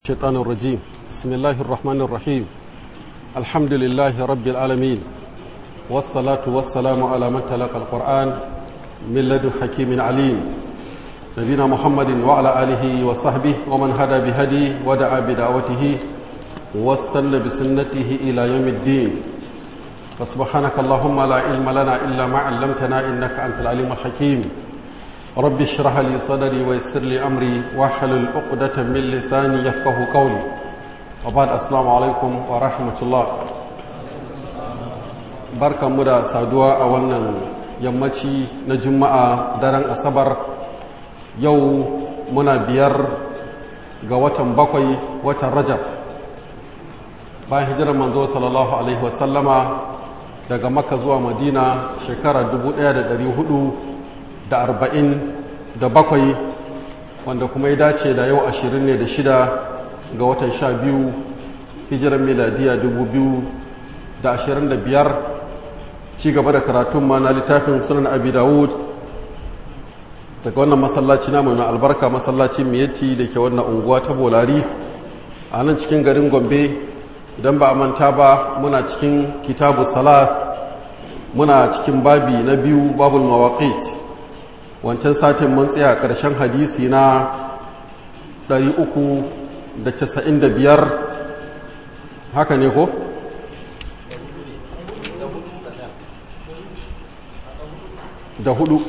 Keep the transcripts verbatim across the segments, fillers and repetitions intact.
الشيطان الرجيم بسم الله الرحمن الرحيم الحمد لله رب العالمين والصلاة والسلام على من تلقى القرآن من لدن حكيم عليم نبينا محمد وعلى آله وصحبه ومن هدى بهدي ودعا بدعوته واستنى بسنته إلى يوم الدين فسبحانك اللهم لا علم لنا إلا ما علمتنا إنك أنت العليم الحكيم رب اشرح لي صدري ويسر لي أمري واحلل عقدة من لساني يفقه قولي وبعد السلام عليكم ورحمة الله بركة مدى سادوا أولا يمتي نجمع درن أصبر يو منا بير قوة بقوي وترجب bayan hijirar manzo sallallahu alaihi wasallama daga makka zuwa madina shekara dubu ɗaya da ɗari hudu da arba'in da bakwai wanda kuma ya dace da yau ashirin ne da shida ga watan sha biyu hijirar miladiya dubu biyu da ashirin da biyar ci gaba da karatun ma na littafin sunan abi dawud daga wannan masallaci namu mai albarka masallacin miyatti da ke wannan unguwa ta bolari a nan cikin garin gombe idan ba a manta ba muna cikin kitabu salat muna cikin babi na biyu babul mawaqit wancan satin mun tsaya ƙarshen hadisi na ɗari uku da casa'in da biyar haka ne ko? da hudu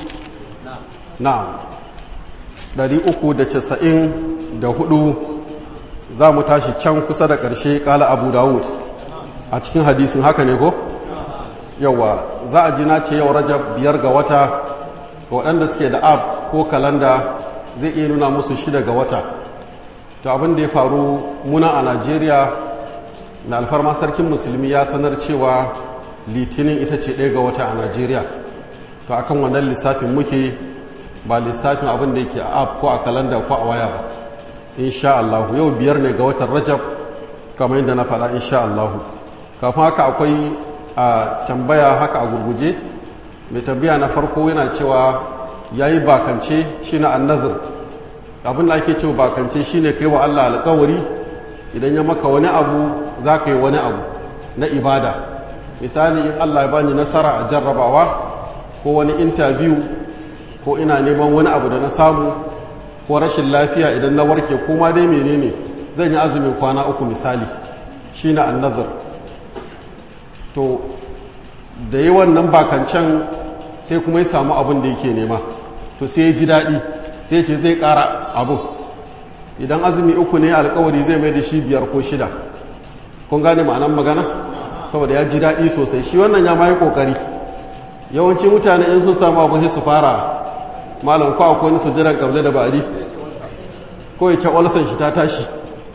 na ɗari uku da casa'in da hudu za mu tashi can kusa da ƙarshe ƙala abu dawud a cikin hadisin haka ne ko? yawa za a ji na ce yau rajab biyar ga wata ga waɗanda suke da app ko kalanda zai iya nuna musu shida ga wata to abin da ya faru muna a najeriya na alfarma sarkin musulmi ya sanar cewa litinin ita ce ɗaya ga wata a najeriya to akan wannan lissafin muke ba lissafin abin da yake a app ko a kalanda ko a waya ba insha Allah yau biyar ne ga watan rajab kamar yadda na faɗa insha Allah kafin haka akwai a tambaya haka a gurguje mai tambaya na farko yana cewa ya yi bakance shi na annazir abin da ake cewa bakance shi ne kai wa Allah alkawari idan ya maka wani abu za ka yi wani abu na ibada misali in Allah ya bani nasara a jarrabawa ko wani intabiyu ko ina neman wani abu da na samu ko rashin lafiya idan na warke ko ma dai menene zan yi azumin kwana uku misali shi na annazir to da yi wannan bakancen sai kuma ya samu abin da yake nema to sai ya ji daɗi sai ce zai ƙara abin idan azumi uku ne alkawari zai mai da shi biyar ko shida kun gane ma'anan magana saboda ya ji daɗi sosai shi wannan ya ma yi ƙoƙari yawanci mutane in sun samu abin sai su fara malam ko akwai wani sujiran kabla da ba'adi ko ya ce olsan shi ta tashi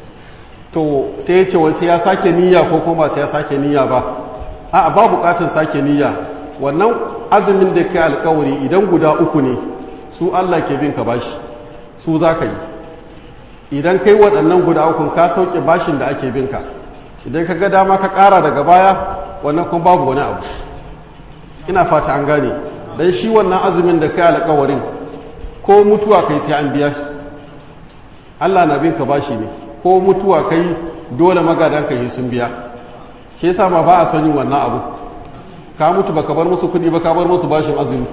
to sai ya ce wasu ya sake niyya ko kuma sai ya sake niyya ba a ba bukatun sake niyya wannan azumin da kai alkawari idan guda uku ne su Allah ke bin ka bashi su za ka yi idan kai waɗannan guda uku ka sauke bashin da ake bin ka idan ka ga dama ka ƙara daga baya wannan kuma babu wani abu ina fata an gane dan shi wannan azumin da kai alkawarin ko mutuwa kai sai an biya shi Allah na bin ka bashi ne ko mutuwa kai dole magadan ka yi sun biya shi yasa ma ba a son yin wannan abu ka mutu baka bar musu kudi ba ka bar musu bashin azumi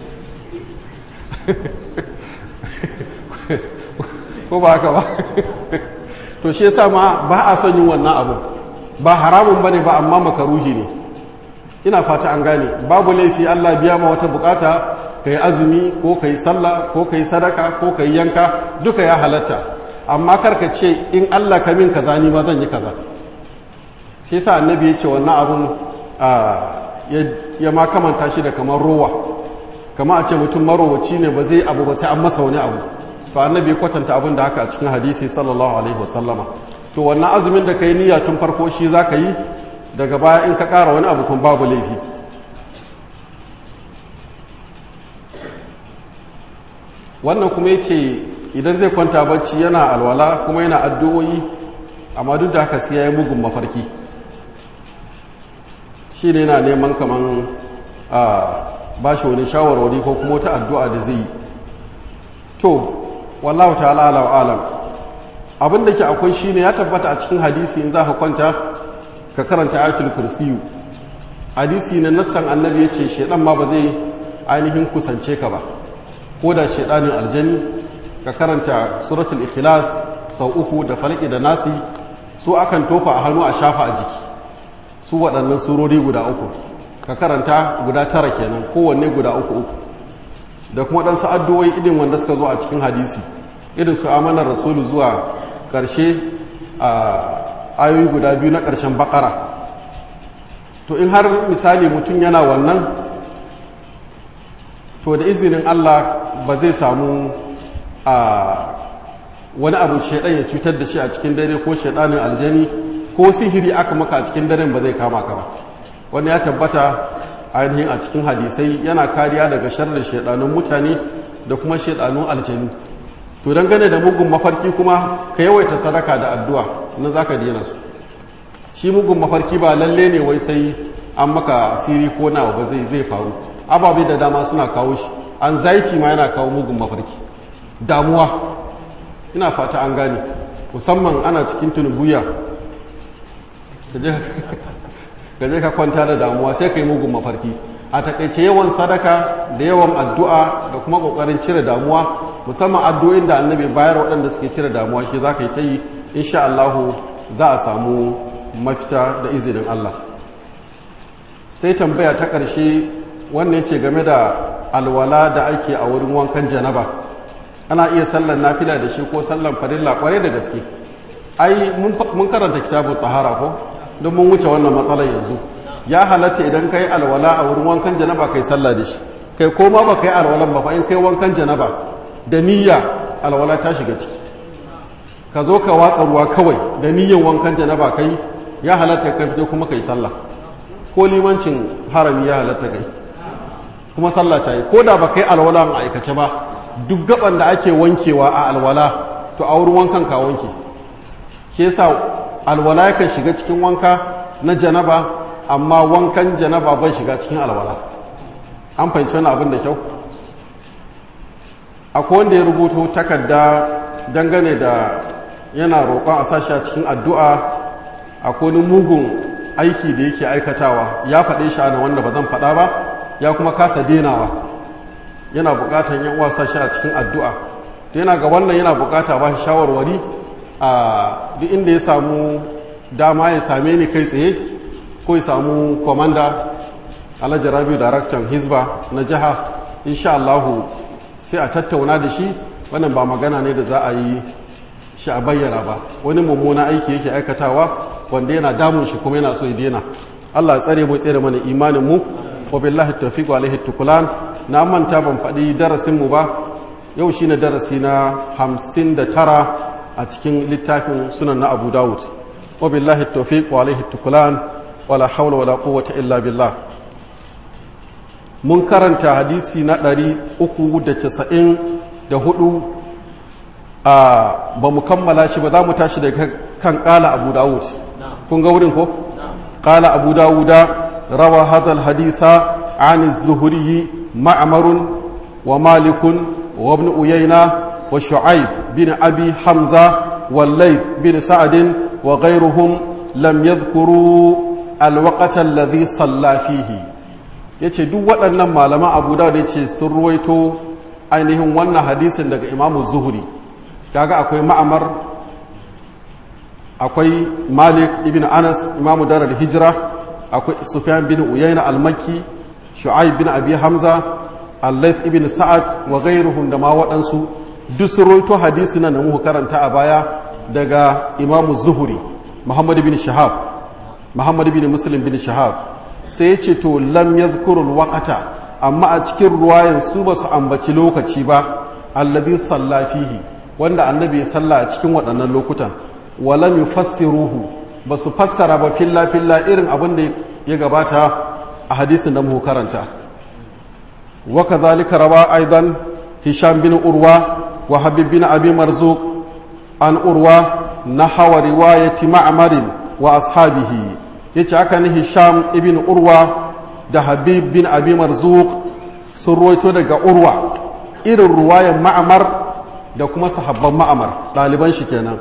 ko ba haka ba to shi yasa ma ba a son yin wannan abu ba haramun bane ba amma makaruhi ne ina fata an gane babu laifi Allah biya ma wata bukata kai azumi ko kai sallah ko kai sadaka ko kai yanka duka ya halatta amma karka ce in Allah ka min kaza ni ma zan yi kaza shi yasa annabi ya ce wannan abun ya ma kamanta shi da kamar rowa kama a ce mutum marowaci ne ba zai abu ba sai an masa wani abu to annabi ya kwatanta abin da haka a cikin hadisi sallallahu alaihi wasallama to wannan azumin da kai niyya tun farko shi za ka yi daga baya in ka ƙara wani abu kun babu laifi wannan kuma ya ce idan zai kwanta bacci yana alwala kuma yana addu'o'i amma duk da haka sai ya yi mugun mafarki shi ne na neman kaman a ba shi wani shawarwari ko kuma wata addu'a da zai yi to wallahu ta'ala ala alam abin da ke akwai shine ya tabbata a cikin hadisi in za ka kwanta ka karanta ayatul kursiyu hadisi na nassan annabi ya ce shaidan ma ba zai ainihin kusance ka ba ko da shaidanin aljani ka karanta suratul ikhlas sau uku da falaki da nasi su akan tofa a hannu a shafa a jiki su waɗannan surori guda uku ka karanta guda tara kenan kowanne guda uku uku da kuma ɗansu addu'o'i idin wanda suka zo a cikin hadisi irin su amanar rasulu zuwa ƙarshe a ayoyi guda biyu na ƙarshen baƙara to in har misali mutum yana wannan to da izinin Allah ba zai samu a wani abu shaidan ya cutar da shi a cikin dare ko shaidanin aljani ko sihiri aka maka a cikin daren ba zai kama ka ba wani ya tabbata ainihin a cikin hadisai yana kariya daga sharrin shaidanun mutane da kuma shaidanun aljani to dangane da mugun mafarki kuma ka yawaita sadaka da addu'a na zaka daina su shi mugun mafarki ba lalle ne wai sai an maka asiri ko nawa ba zai zai faru ababe da dama suna kawo shi anxiety ma yana kawo mugun mafarki damuwa ina fata an gane musamman ana cikin tunubuya gaje ka kwanta da damuwa sai ka yi mugun mafarki a takaice yawan sadaka da yawan addu'a da kuma kokarin cire damuwa musamman addu'o'in da annabi bayar waɗanda suke cire damuwa shi za ka yi ta yi insha Allahu za a samu mafita da izinin Allah sai tambaya ta ƙarshe wannan ce game da alwala da ake a wurin wankan janaba ana iya sallan nafila da shi ko sallan farilla kwarai da gaske ai mun karanta kitabun tahara ko don mun wuce wannan matsalar yanzu ya halatta idan kai alwala a wurin wankan janaba kai sallah da shi kai koma ba kai alwalan ba fa in kai wankan janaba da niyya alwala ta shiga ciki ka zo ka watsa ruwa kawai da niyyan wankan janaba kai ya halatta ka fito kuma kai sallah ko limancin harami ya halatta kai kuma sallah ta yi ko da ba kai alwala a aikace ba duk gaban da ake wankewa a alwala to a wurin wankan ka wanke shi yasa alwala yakan shiga cikin wanka na janaba amma wankan janaba bai shiga cikin alwala an fahimci wani abin da kyau akwai wanda ya rubuto takarda dangane da yana roƙon a sashi a cikin addu'a akwai wani mugun aiki da yake aikatawa ya faɗe shi ana wanda ba zan faɗa ba ya kuma kasa denawa yana buƙatar yan uwa sashi a cikin addu'a to yana ga wannan yana buƙata ba shi shawarwari a duk inda ya samu dama ya same ni kai tsaye ko ya samu komanda alhaji rabiu daraktan hizba na jiha insha Allahu sai a tattauna da shi wannan ba magana ne da za a yi shi a bayyana ba wani mummuna aiki yake aikatawa wanda yana damun shi kuma yana so ya daina Allah ya tsare mu tsare mana imanin mu wa billahi tawfiq wa alaihi tukulan na manta ban faɗi darasin mu ba yau shine darasi na hamsin da tara a cikin littafin sunan na Abu Dawud wa billahi tawfiq wa alaihi tukulan wala hawla wala quwwata illa billah mun karanta hadisi na ɗari uku da casa'in da hudu a ba mu kammala shi ba za mu tashi daga kan ƙala abu dawud kun ga wurin ko? ƙala abu dawuda rawa hazal hadisa an zuhuri ma'amarun wa malikun wa ibn uyayna wa shu'aib bin abi hamza wa layth bin sa'adin wa ghayruhum lam yadhkuru alwaqata alladhi salla fihi ya ce duk waɗannan malaman abu da ya ce sun ruwaito ainihin wannan hadisin daga imamu zuhuri kaga akwai ma'amar akwai malik ibn anas imamu darar hijira akwai sufyan bin uyayna al-makki shu'aib bin abi hamza al-layth ibn sa'ad wa ghayruhum da ma waɗansu duk sun ruwaito hadisi nan da muka karanta a baya daga imamu zuhuri muhammad bin shahab muhammad bin muslim bin shahab sai ya ce to lam yadhkurul waqata amma a cikin ruwayan su ba su ambaci lokaci ba alladhi salla fihi wanda annabi ya salla a cikin waɗannan lokutan walam yufassiruhu ba su fassara ba filla filla irin abin da ya gabata a hadisin da muka karanta wa kadhalika rawa aidan hisham bin urwa wa habib bin abi marzuq an urwa nahwa riwayati ma'marin wa ashabihi yace haka ne hisham ibn urwa da habib bin abi marzuq sun ruwaito daga urwa irin ruwayan ma'amar da kuma sahabban ma'amar ɗaliban shi kenan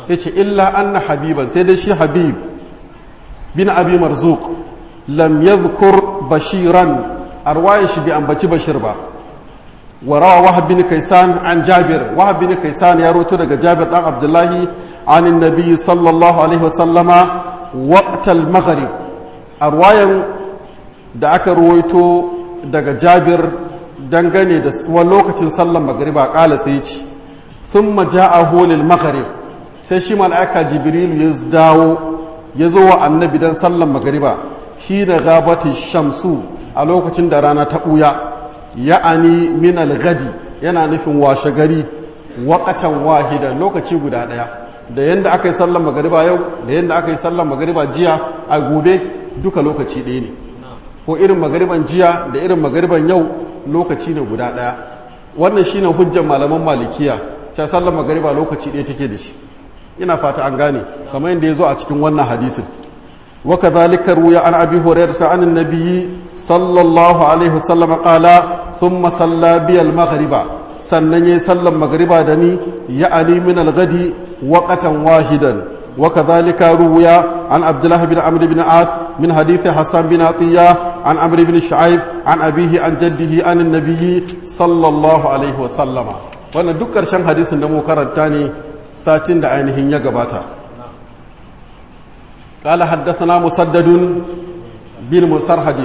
yace illa anna habiban sai dai shi habib bin abi marzuq lam yadhkur bashiran arwayin shi bi ambaci bashir ba wa rawa wahab bin kaisan an jabir wahab bin kaisan ya roto daga jabir dan abdullahi anin nabi sallallahu alaihi wasallama waqtal maghrib arwayan da aka ruwaito daga jabir dangane da wani lokacin sallan magriba kala sai ci thumma ja'ahu lil maghrib sai shi malaika jibril ya dawo ya zo wa annabi dan sallan magriba hina gabati shamsu a lokacin da rana ta buya ya'ani min al-gadi yana nufin washe gari waqatan wahidan lokaci guda daya da yanda aka yi sallan magriba yau da yanda aka yi sallan magriba jiya a gobe duka lokaci ɗaya ne ko irin magriban jiya da irin magriban yau lokaci ne guda ɗaya wannan shine hujjar malaman malikiya ta sallan magriba lokaci ɗaya take da shi ina fata an gane kamar yadda ya zo a cikin wannan hadisin وكذلك روي عن أبي هريرة عن النبي صلى الله عليه وسلم قال ثم صلى بي المغرب سنني صلى المغرب دني يعني من الغد وقتا واحدا وكذلك روي عن عبد الله بن عمرو بن عاص من حديث حسان بن عطية عن عمرو بن شعيب عن أبيه عن جده عن النبي صلى الله عليه وسلم وانا دكر شان حديث نمو كرنتاني ساتين دا عينهن يغباتا قال حدثنا مسدد بن مسرهد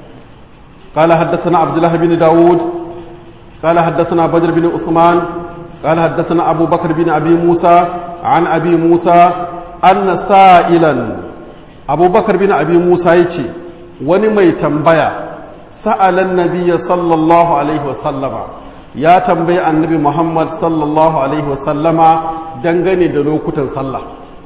قال حدثنا عبد الله بن داود قال حدثنا بدر بن عثمان قال حدثنا أبو بكر بن أبي موسى عن أبي موسى أن سائلا أبو بكر بن أبي موسى يتي ونمي تنبيا سأل النبي صلى الله عليه وسلم يا تنبيا النبي محمد صلى الله عليه وسلم دنغني دلوكتا صلى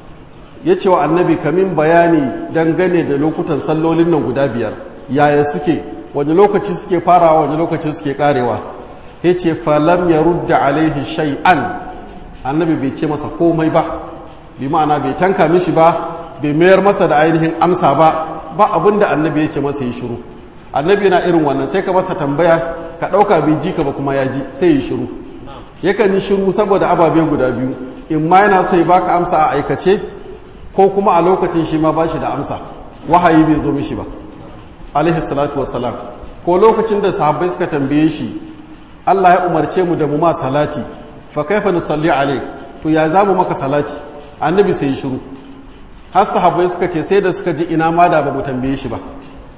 ya ce wa annabi kamin bayani dangane da lokutan sallolin nan guda biyar yaya suke wani lokaci suke farawa wani lokaci suke karewa ya ce falam ya rudda alaihi shay'an annabi bai ce masa komai ba bi ma'ana bai tanka mishi ba bai mayar masa da ainihin amsa ba ba abinda annabi ya ce masa yi shiru annabi yana irin wannan sai ka masa tambaya ka ɗauka bai ji ka ba kuma ya ji sai yi shiru yakan yi shiru saboda ababe guda biyu in ma yana so ya baka amsa a aikace ko kuma a lokacin shi ma ba shi da amsa wahayi bai zo mishi ba alaihi salatu wassalam ko lokacin da sahabbai suka tambaye shi Allah ya umarce mu da mu ma salati fa kaifa nusalli alaik to ya zamu maka salati annabi sai shiru har sahabbai suka ce sai da suka ji ina ma da ba mu tambaye shi ba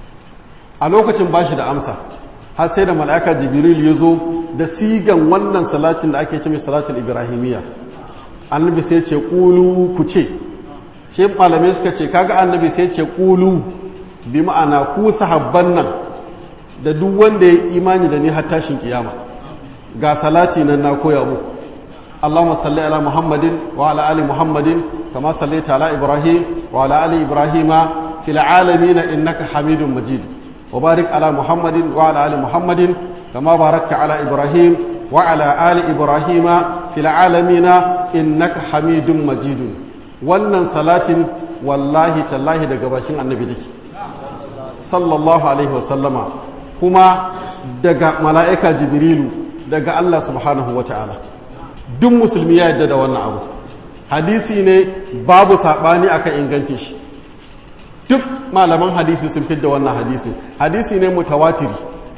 a lokacin ba shi da amsa har sai da mala'ika jibril ya zo da sigan wannan salatin da ake ce mai salatul ibrahimiyya annabi sai ce qulu ku ce sai malamai suka ce kaga annabi sai ce qulu bi ma'ana ku sahabban nan da duk wanda ya imani da ni har tashin kiyama ga salati nan na koya muku Allahumma salli ala Muhammadin wa ala ali Muhammadin kama sallaita ala Ibrahim wa ala ali Ibrahima fil alamin innaka Hamidum Majid wa barik ala Muhammadin wa ala ali Muhammadin kama barakta ala Ibrahim wa ala ali Ibrahima fil alamin innaka Hamidum Majid wannan salatin wallahi tallahi daga bakin annabi dake sallallahu alaihi wasallama kuma daga mala'ika jibrilu daga Allah subhanahu wata'ala duk musulmi ya yadda da wannan abu hadisi ne babu sabani akan ingancin shi duk malaman hadisi sun fidda wannan hadisi hadisi ne mutawatiri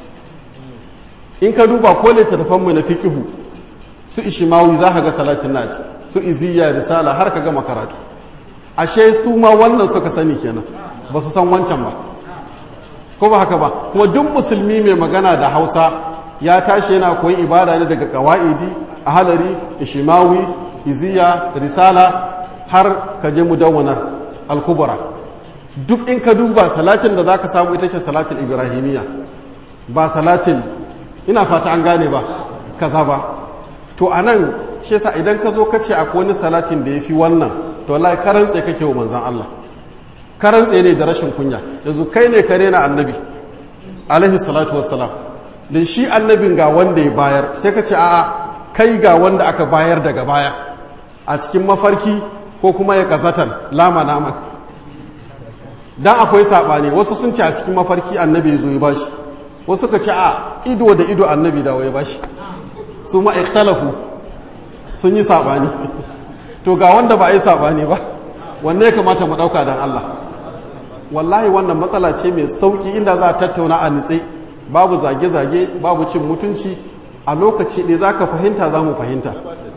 in ka duba ko littattafanmu na fiqhu su ishimawi za ka ga salatin naji su iziya risala har ka gama karatu ashe su ma wannan suka sani kenan ba su san wancan ba ko ba haka ba kuma duk musulmi mai magana da hausa ya tashi yana koyi ibada ne daga qawaidi ahlari ishimawi iziya risala har ka je mudawwana al-kubra duk in ka duba salatin da zaka samu ita ce salatul ibrahimiyya ba salatin ina fata an gane ba kaza ba to anan shi yasa idan ka zo ka ce akwai wani salatin da yafi wannan to wallahi karantse kake wa manzon Allah karantse ne da rashin kunya yanzu kai ne kare na annabi alaihi salatu wassalam din shi annabin ga wanda ya bayar sai ka ce a'a kai ga wanda aka bayar daga baya a cikin mafarki ko kuma ya kazatan lama naman dan akwai sabani wasu sun ce a cikin mafarki annabi ya zo ya bashi wasu ka ce a ido da ido annabi da ya bashi su ma ikhtalafu sun yi sabani to ga wanda ba a yi saɓani ba wanne ya kamata mu ɗauka don Allah wallahi wannan matsala ce mai sauƙi inda za a tattauna a nitse babu zage-zage babu cin mutunci a lokaci ɗaya za ka fahimta za mu fahimta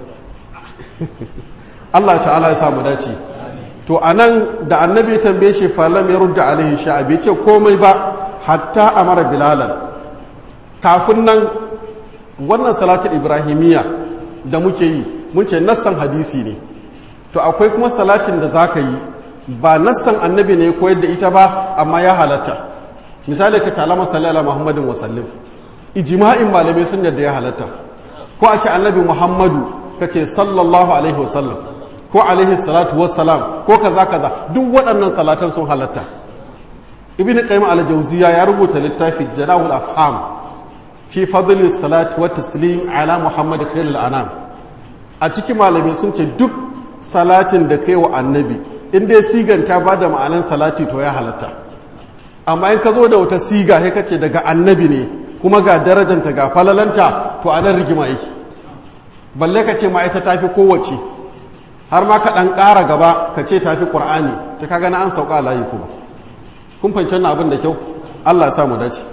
Allah ta'ala ya samu dace to a nan da annabi ya tambaye shi falam ya rudda alaihi sha'a bai ce komai ba hatta amara bilalan kafin nan wannan salatul ibrahimiyya da muke yi mun ce nassan hadisi ne to akwai kuma salatin da zaka yi ba nassan annabi ne koyar da ita ba amma ya halatta misali ka talama sallallahu muhammadin wa sallim ijma'in malamai sun yadda ya halatta ko a ce annabi muhammadu kace sallallahu alaihi wasallam ko alaihi salatu wassalam ko kaza kaza duk waɗannan salatan sun halatta ibnu qayyim al-jawziyya ya rubuta littafi jala'ul afham fi fadli salatu wa taslim ala muhammad khairul anam a cikin malamai sun ce duk salatin da kai wa annabi in dai sigan ta bada ma'anan salati to ya halatta amma in ka zo da wata siga sai kace daga annabi ne kuma ga darajanta ga falalanta to anan rigima yake balle ka ce ma ita tafi kowace har ma ka dan ƙara gaba ka ce tafi qur'ani ta kaga na an sauka layi kuma kun fahimci wannan abin da kyau Allah ya sa mu dace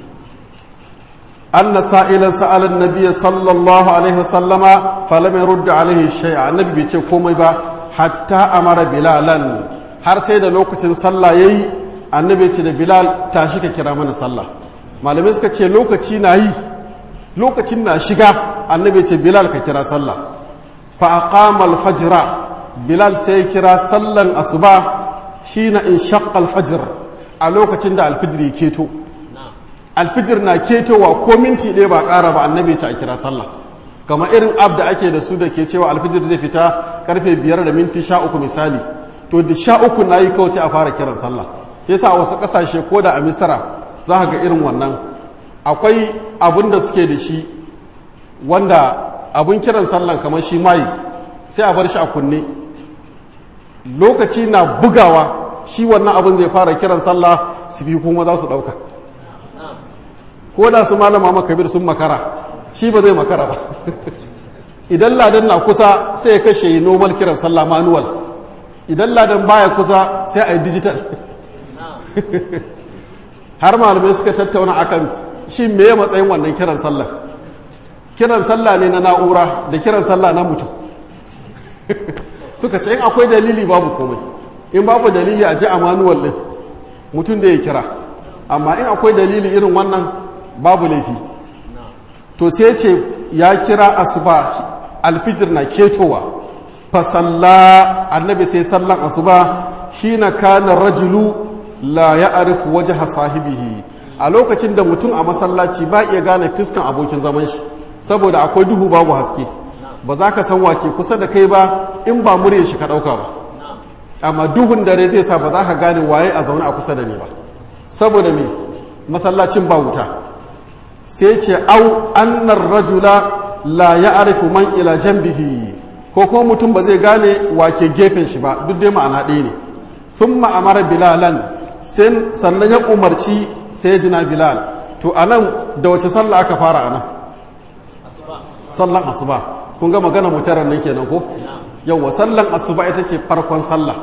anna sa'ilan sa'ala an-nabiy sallallahu alaihi wasallama falam yurd alaihi shay'a annabi bai ce komai ba hatta amara bilalan har sai da lokacin sallah yayi annabi ce da bilal tashi ka kira mana sallah malamai suka ce lokaci na yi lokacin na shiga annabi ce bilal ka kira sallah fa aqama al-fajr bilal sai kira sallan asuba shine in shaqqa al-fajr a lokacin da al-fajr yake to al-fajr na ketowa ko minti ɗaya ba ƙara ba annabi ce a kira sallah kamar irin ab da ake da su da ke cewa al-fajr zai fita karfe biyar da minti sha uku misali to da sha uku nayi kawai sai a fara kiran sallah yasa a wasu ƙasashe ko da a misra za ka ga irin wannan akwai abin da suke da shi wanda abin kiran sallan kamar shi mai sai a bar shi a kunne lokaci na bugawa shi wannan abin zai fara kiran sallah su bi kuma za su ɗauka ko da su malama makabir sun makara shi ba zai makara ba idan ladan na kusa sai ya kashe normal kiran sallah manual idan ladan baya kusa sai a yi digital har malamai suka tattauna akan shi me ya matsayin wannan kiran sallah kiran sallah ne na na'ura da kiran sallah na mutum suka ce in akwai dalili babu komai in babu dalili a ji a manuwal din mutum da ya kira amma in akwai dalili irin wannan babu laifi to sai ce ya kira asuba alfijir na ketowa fa salla annabi sai sallan asuba hina kana rajulu la ya arifu waje sahibihi a lokacin da mutum a masallaci ba iya gane fiskan abokin zaman shi saboda akwai duhu babu haske ba za ka san wake kusa da kai ba in ba murya shi ka ɗauka ba amma duhun dare zai sa ba za ka gane waye a zaune a kusa da ni ba saboda me masallacin ba wuta sai ce au annar rajula la ya arifu man ila jambihi ko ko mutum ba zai gane wake gefen shi ba duk dai ma'ana ɗaya ne sun ma'amara bilalan sannan ya umarci sayyidina bilal to anan da wace sallah aka fara anan sallan asuba kun ga magana mutaran nan kenan ko yawa sallan asuba ita ce farkon sallah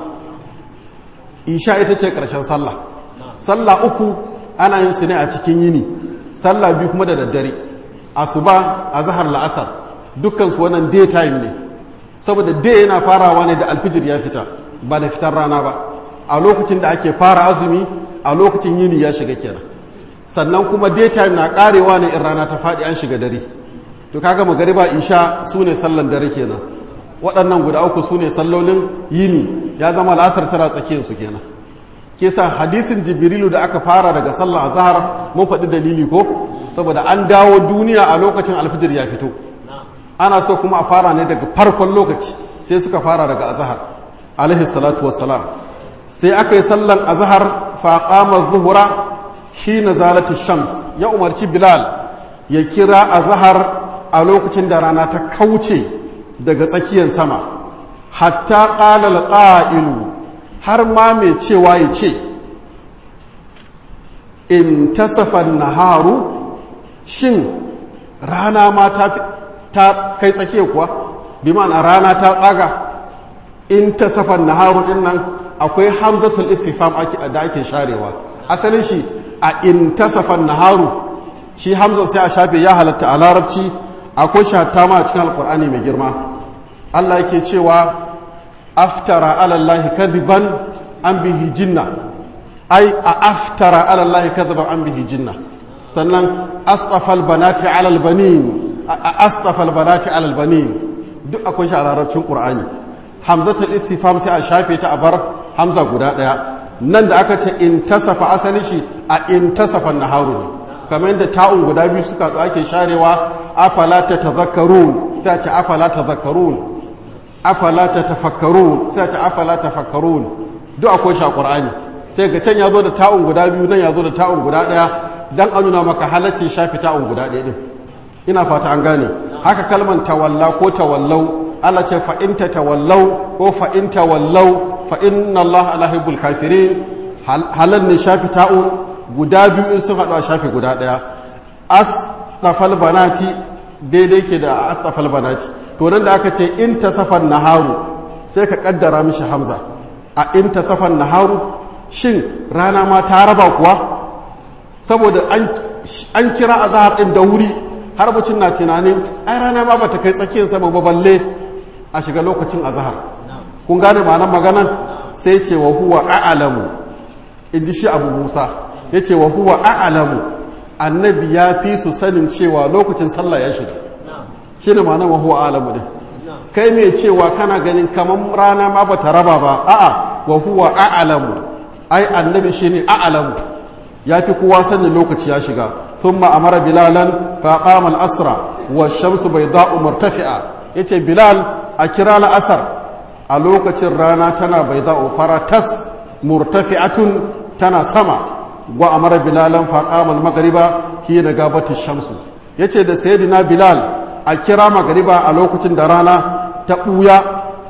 isha ita ce karshen sallah sallah uku ana yin su ne a cikin yini sallah biyu kuma da daddare asuba azhar la'asar dukkan su wannan day time ne saboda day yana farawa ne da alfijir ya fita ba da fitar rana ba a lokacin da ake fara azumi a lokacin yini ya shiga kenan sannan kuma daytime na karewa ne in rana ta faɗi an shiga dare to kaga magariba isha su ne sallan dare kenan waɗannan guda uku su ne sallolin yini ya zama la'asar tara tsakiyar su kenan kesa hadisin jibrilu da aka fara daga sallar azhar mun faɗi dalili ko saboda an dawo duniya a lokacin alfijir ya fito ana so kuma a fara ne daga farkon lokaci sai suka fara daga azhar alaihi salatu wassalam sai aka yi sallan azhar fa qama zuhura hina zalati shams ya umarci bilal ya kira azhar a lokacin da rana ta kauce daga tsakiyar sama hatta qala al-qa'ilu har ma mai cewa ya ce in tasafa naharu shin rana ma ta ta kai tsakiya kuwa bi ma'ana rana ta tsaga in tasafa naharu din nan akwai hamzatul istifham da ake sharewa asalin shi a in tasafa naharu shi hamzan sai a shafe ya halatta a larabci akwai shatta ma a cikin alkur'ani mai girma Allah yake cewa aftara ala Allah kadiban an bihi jinna ai a aftara ala Allah kadiban an bihi jinna sannan astafal banati ala albanin astafal banati ala albanin duk akwai shi a larabcin qur'ani hamzatul istifham sai a shafe ta a bar hamza guda daya nan da aka ce in tasafa asali shi a in tasafa naharu ne kamar yadda ta'un guda biyu suka haɗu ake sharewa afala ta tazakkarun sai a ce afala tazakkarun afala ta tafakkarun sai a ce afala tafakkarun duk akwai shi a qur'ani sai ga can ya zo da ta'un guda biyu nan ya zo da ta'un guda ɗaya dan a nuna maka halaccin shafi ta'un guda ɗaya din ina fata an gane haka kalman tawalla ko tawallau Allah ce fa in tawallau ko fa in tawallau fa inna Allah la yuhibbul kafirin halal ne shafi ta'un guda biyu in sun haɗu a shafi guda ɗaya astafal banati daidai ke da astafal banati to nan da aka ce in tasafan naharu sai ka kaddara mishi hamza a in tasafan naharu shin rana ma ta raba kuwa saboda an kira azhar din da wuri har mutum na tunanin ai rana ma bata kai tsakiyar sama ba balle a shiga lokacin azhar kun gane ma'anar magana sai ce wa huwa a'lamu inji shi Abu Musa yace wa huwa a'lamu annabi ya fi su sanin cewa lokacin sallah ya shiga shine ma'anar wa huwa a'lamu din kai mai cewa kana ganin kaman rana ma bata raba ba a'a wa huwa a'lamu ai annabi shine a'lamu yafi kowa sanin lokaci ya shiga thumma amara bilalan fa qama al-asra wash-shamsu bayda'u murtafi'a yace bilal a kira al-asr a lokacin rana tana bayda'u faratas murtafi'atun tana sama wa amara bilalan fa qama al-maghriba hina gabati ash-shamsu yace da sayyidina bilal a kira magriba a lokacin da rana ta buya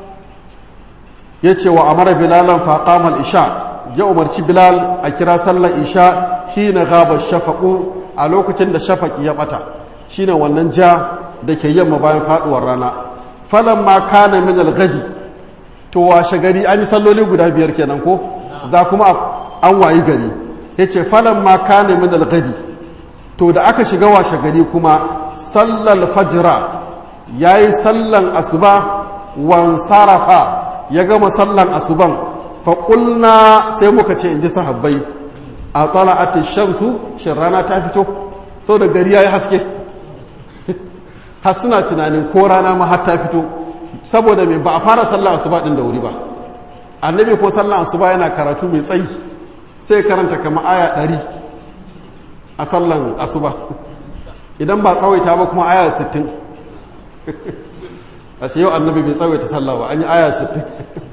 yace wa amara bilalan fa qama al-isha ya umarci bilal a kira sallar isha hina gaba shafaqu a lokacin da shafaqi ya bata shine wannan ja da ke yamma bayan faduwar rana falamma kana min al-ghadi to washe gari an yi salloli guda biyar kenan ko za kuma an wayi gari yace falamma kana min al-ghadi to da aka shiga washe gari kuma sallal fajra yayi sallan asuba wan sarafa ya gama sallan asuban faƙulna sai muka ce in ji sahabbai a tsala'atun shamsu shin rana ta fito sau da gari ya yi haske har suna tunanin ko rana ma har ta fito saboda mai ba a fara sallan asuba ɗin da wuri ba annabi ko sallan asuba yana karatu mai tsayi sai karanta kama aya ɗari a sallan asuba idan ba tsawaita ba kuma aya sittin a ce yau annabi bai tsawaita sallah ba an yi aya sittin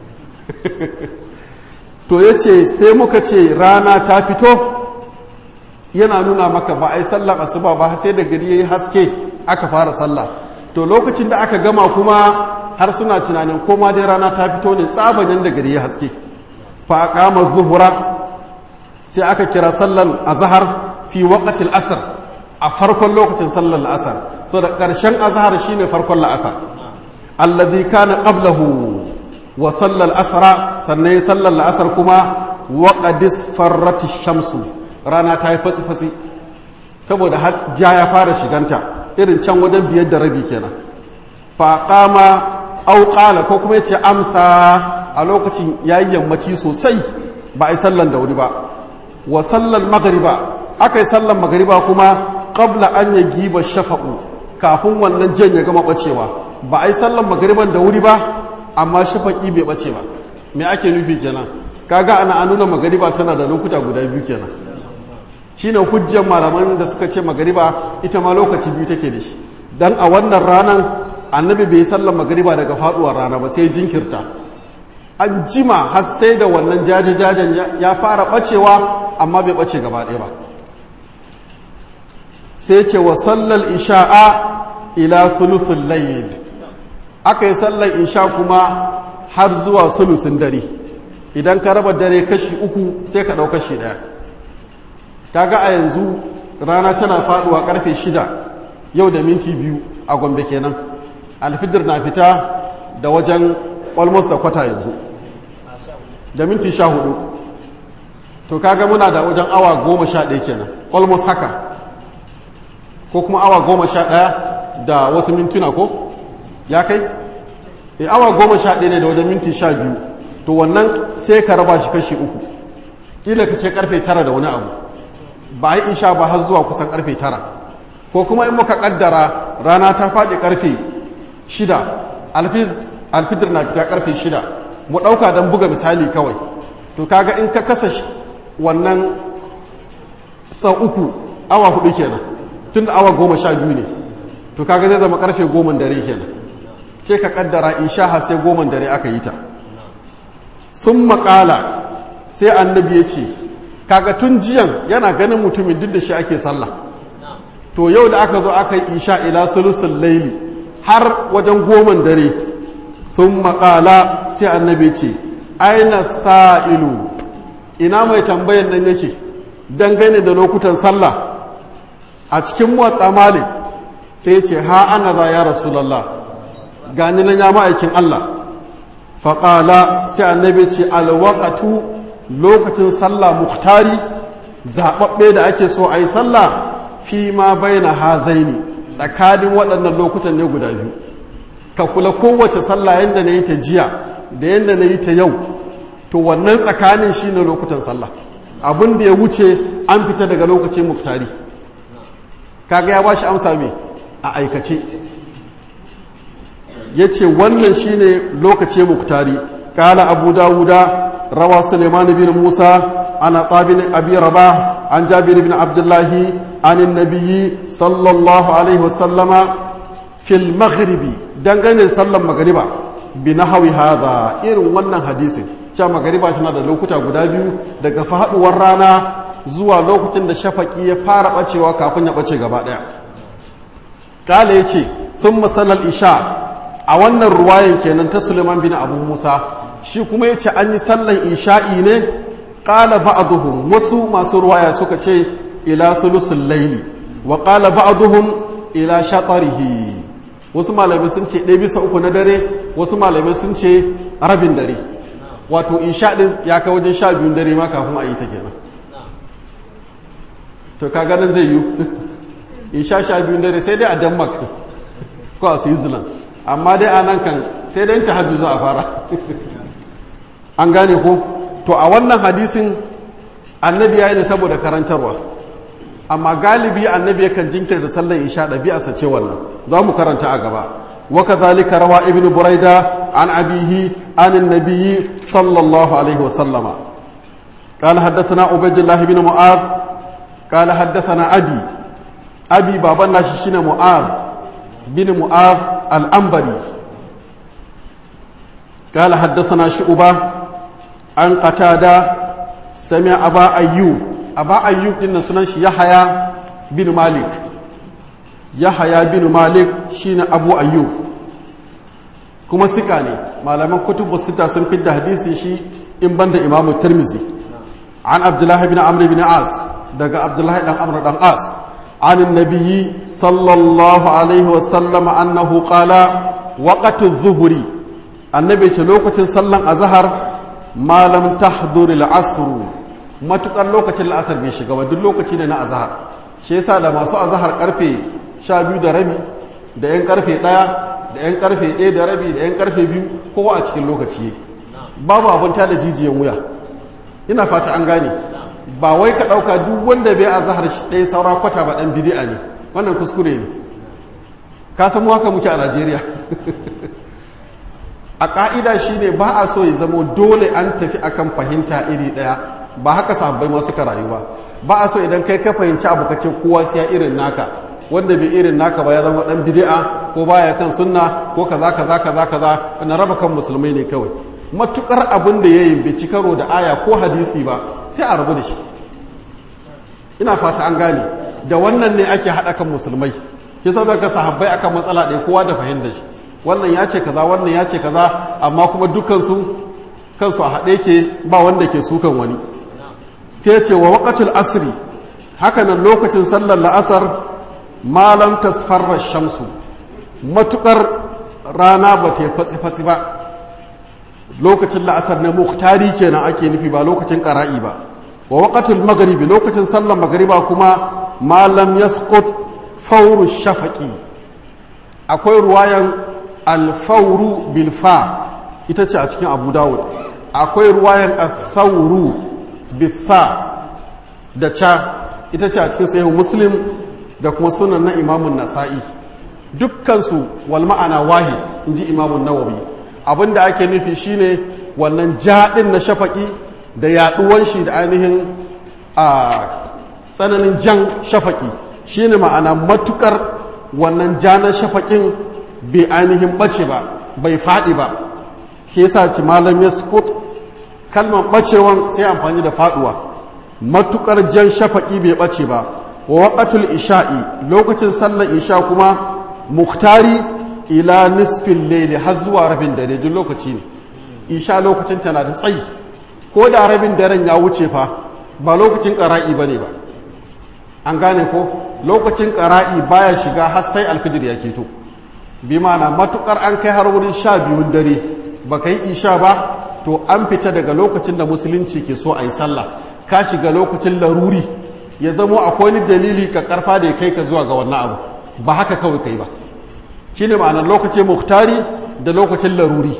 to ya ce sai muka ce rana ta fito yana nuna maka ba a yi sallar asuba ba sai da gari ya yi haske aka fara sallah to lokacin da aka gama kuma har suna tunanin koma dai rana ta fito ne tsabanin da gari ya haske fa aqama zuhura sai aka kira sallar azhar fi waqtil asr a farkon lokacin sallar asar so da karshen azhar shine farkon la'asar alladhi kana qablahu wa sallal asra sannan ya sallar la'asar kuma waƙadis farrati shamsu rana ta yi fasi-fasi saboda ja ya fara shiganta irin can wajen biyar da rabi kenan faƙama auƙala ko kuma ya ce amsa a lokacin ya yi yammaci sosai ba a yi sallan da wuri ba wa sallan magariba aka yi sallan magariba kuma ƙabla an ya giba shafaƙu kafin wannan jan ya gama ɓacewa ba a yi sallan magariban da wuri ba amma shafaki bai bace ba me ake nufi kenan kaga ana an nuna magariba tana da lokuta guda biyu kenan shine hujjar malaman da suka ce magariba ita ma lokaci biyu take da shi dan a wannan ranan annabi bai sallar magariba daga faduwar rana ba sai jinkirta an jima har sai da wannan jaje-jajen ya fara bacewa amma bai bace gaba ɗaya ba sai ce wa sallal isha'a ila thuluthul layl aka yi sallar isha kuma har zuwa sulusin dare idan ka raba dare kashi uku sai ka ɗau kashi ɗaya ta ga a yanzu rana tana faɗuwa ƙarfe shida yau da minti biyu a gombe kenan alfidir na fita da wajen almost da kwata yanzu da minti sha hudu to kaga muna da wajen awa goma sha ɗaya kenan almost haka ko kuma awa goma sha ɗaya da wasu mintuna ko ya kai e awa goma sha ɗaya ne da wajen minti sha biyu to wannan sai ka raba shi kashi uku ƙila ka ce karfe tara da wani abu ba yi isha ba har zuwa kusan karfe tara ko kuma in muka kaddara rana ta faɗi karfe shida alfidir na fita karfe shida mu ɗauka don buga misali kawai to kaga in ka kasa wannan sau uku awa hudu kenan tun da awa goma sha biyu ne to kaga zai zama karfe goma dare kenan ce ka kaddara isha har sai goma dare aka yi ta sun makala sai annabi ya ce kaga tun jiyan yana ganin mutumin duk da shi ake sallah to yau da aka zo aka yi isha ila sulusul laili har wajen goman dare sun makala sai annabi ce aina sa'ilu ina mai tambayan nan yake dangane da lokutan sallah a cikin muwatta malik sai ce ha ana za ya rasulallah gani nan ya ma'aikin Allah faƙala sai annabi ce alwaƙatu lokacin sallah muhtari zaɓaɓɓe da ake so a yi sallah fi ma bai na hazaini tsakanin waɗannan lokutan ne guda biyu ka kula kowace sallah yadda na yi ta jiya da yadda na yi ta yau to wannan tsakanin shi ne lokutan sallah abin da ya wuce an fita daga lokacin muhtari kaga ya ba shi amsa mai a aikace ya ce wannan shi ne lokaci muhtari ƙala abu dawuda rawa suleiman bin musa ana tsabin abi rabah an jabir bin abdullahi an nabiyyi sallallahu alaihi wasallama fil maghribi dangane sallan magariba bi nahwi hadha irin wannan hadisin cewa magariba tana da lokuta guda biyu daga faduwar rana zuwa lokacin da shafaki ya fara bacewa kafin ya bace gaba daya kala yace thumma sallal isha a wannan ruwayan kenan ta Suleiman bin Abu Musa shi kuma yace an yi sallan isha'i ne qala ba'dhum wasu masu ruwaya suka ce ila thulusul layli wa qala ba'dhum ila shatarihi wasu malamai sun ce ɗaya bisa uku na dare wasu malamai sun ce rabin dare wato isha din ya kai wajen sha biyun dare ma kafin a yi ta kenan to ka ganin zai yi isha sha biyun dare sai dai a Denmark ko a Switzerland amma dai a nan kan sai dai ta hajju za a fara an gane ko to a wannan hadisin annabi ya yi ne saboda karantarwa amma galibi annabi yakan jinkirta sallar isha ɗabi'arsa ce wannan za mu karanta a gaba wa kadhalika rawa ibnu buraida an abihi an annabi sallallahu alaihi wa sallama قال حدثنا عبيد الله بن معاذ قال حدثنا ابي ابي بابا ناشي شine معاذ بن معاذ الأنبري قال حدثنا شعبة عن قتادة سمع أبا أيوب أبا أيوب إن سننش يحيى بن مالك يحيى بن مالك شين أبو أيوب كما سكاني ما لم كتب الستة سنفد حديثي شي إن بند إمام الترمذي عن عبد الله بن عمرو بن عاص دقى عبد الله بن عمرو بن عاص عن النبي صلى الله عليه وسلم أنه قال وقت الظهر النبي تلوكة صلى الظهر ما لم تحضر العصر ما تقال لوكة العصر بيشيغا ودل لوكة لنا الظهر شيسا لما سوء الظهر قرفي شابيو دربي da yan karfe daya da yan karfe daya da rabi da yan karfe biyu kowa a cikin lokaci babu abin ta da jijiyan wuya ina fata an gane ba wai ka ɗauka duk wanda bai a zahar ɗaya saura kwata ba ɗan bidi'a ne wannan kuskure ne ka san mu haka muke a Najeriya a ƙa'ida shi ne ba a so ya zamo dole an tafi akan fahimta iri ɗaya ba haka sahabbai ma suka rayu ba ba a so idan kai ka fahimci abu ka ce kowa sai irin naka wanda bai irin naka ba ya zama ɗan bidi'a ko baya kan sunna ko kaza kaza kaza kaza wannan raba kan musulmai ne kawai matukar abin da yayi bai ci karo da aya ko hadisi ba sai a rabu da shi ina fata an gane da wannan ne ake haɗa kan musulmai kisa da ka sahabbai akan matsala ɗaya kowa da fahimta shi wannan ya ce kaza wannan ya ce kaza amma kuma dukansu kansu a haɗe ke ba wanda ke sukan wani sai ya ce wa waqatul asri haka nan lokacin sallar la'asar malam tasfarra shamsu matukar rana ba ta fatsi fatsi ba lokacin la'asar na muhtari kenan ake nufi ba lokacin qara'i ba wa waqtul maghribi lokacin sallar magriba kuma ma lam yasqut fawru shafaqi akwai ruwayan al-fawru bil fa ita ce a cikin Abu Dawud akwai ruwayan as-sawru bil fa da ca ita ce a cikin sahih Muslim da kuma sunan na Imam Nasa'i dukkan su wal ma'ana wahid inji Imam Nawawi abinda ake nufi shine wannan jaɗin na shafaqi da yaduwan shi da ainihin a tsananin jan shafaqi shine ma'ana matukar wannan janar shafaƙin bai ainihin ɓace ba bai faɗi ba shi yasa ci malam ya skut kalmar ɓacewan sai amfani da faɗuwa matukar jan shafaƙi bai ɓace ba wa waƙatul isha'i lokacin sallar isha kuma muhtari ila nisfin laili har zuwa rabin dare duk lokaci ne isha lokacin tana da tsayi ko da rabin daren ya wuce fa ba lokacin ƙara'i ba ne ba an gane ko lokacin ƙara'i baya shiga har sai alfijir ya keto bi mana matukar an kai har wurin sha biyun dare ba ka yi isha ba to an fita daga lokacin da musulunci ke so a yi sallah ka shiga lokacin laruri ya zamo akwai wani dalili ka karfa da ya kai ka zuwa ga wannan abu ba haka kawai kai ba shine ma'anar lokacin muhtari da lokacin laruri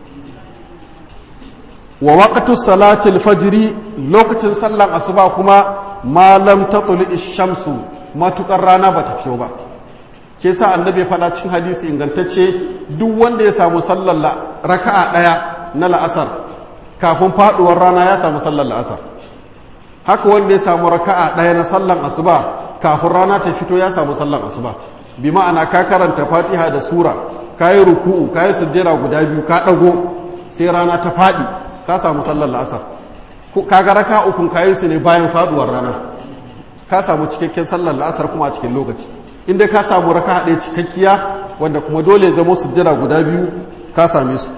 wa waqtu salatil fajri lokacin sallan asuba kuma ma lam tatlu ash-shamsu matukar rana ba ta fito ba ke sa annabi ya faɗa cikin hadisi ingantacce duk wanda ya samu sallar raka'a ɗaya na la'asar kafin faɗuwar rana ya samu sallar la'asar haka wanda ya samu raka'a ɗaya na sallar asuba kafin rana ta fito ya samu sallar asuba bi ma'ana ka karanta fatiha da sura ka yi ruku'u ka yi sujjera guda biyu ka ɗago sai rana ta faɗi ka samu sallar la'asar ka ga raka ukun ka yi su ne bayan faɗuwar rana ka samu cikakken sallar la'asar kuma a cikin lokaci inda ka samu raka ɗaya cikakkiya wanda kuma dole zama sujjada guda biyu ka same su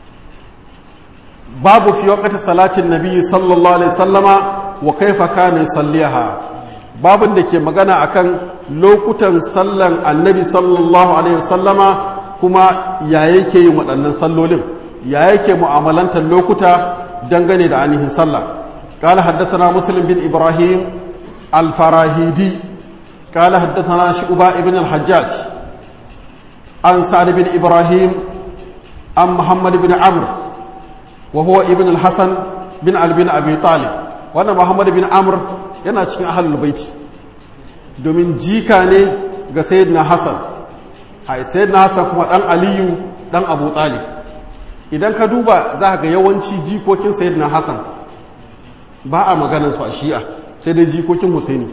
babu fi waqti salatin nabi sallallahu alaihi sallama wa kaifa kana yusalliha babun da ke magana akan lokutan sallan annabi sallallahu alaihi sallama kuma ya yake yin waɗannan sallolin ya yake mu'amalantar lokuta dangane da ainihin sallah قال حدثنا مسلم بن إبراهيم الفراهيدي قال حدثنا شعبة بن الحجاج عن سعد بن إبراهيم عن محمد بن عمرو وهو ابن الحسن بن علي بن أبي طالب وانا محمد بن عمرو yana cikin ahlul baiti domin jika ne ga sayyidina Hassan hai sayyidina Hassan kuma dan Aliyu dan Abu Talib idan ka duba za ka ga yawanci jikokin sayyidina Hassan ba a maganar su a Shi'a sai dai jikokin Husaini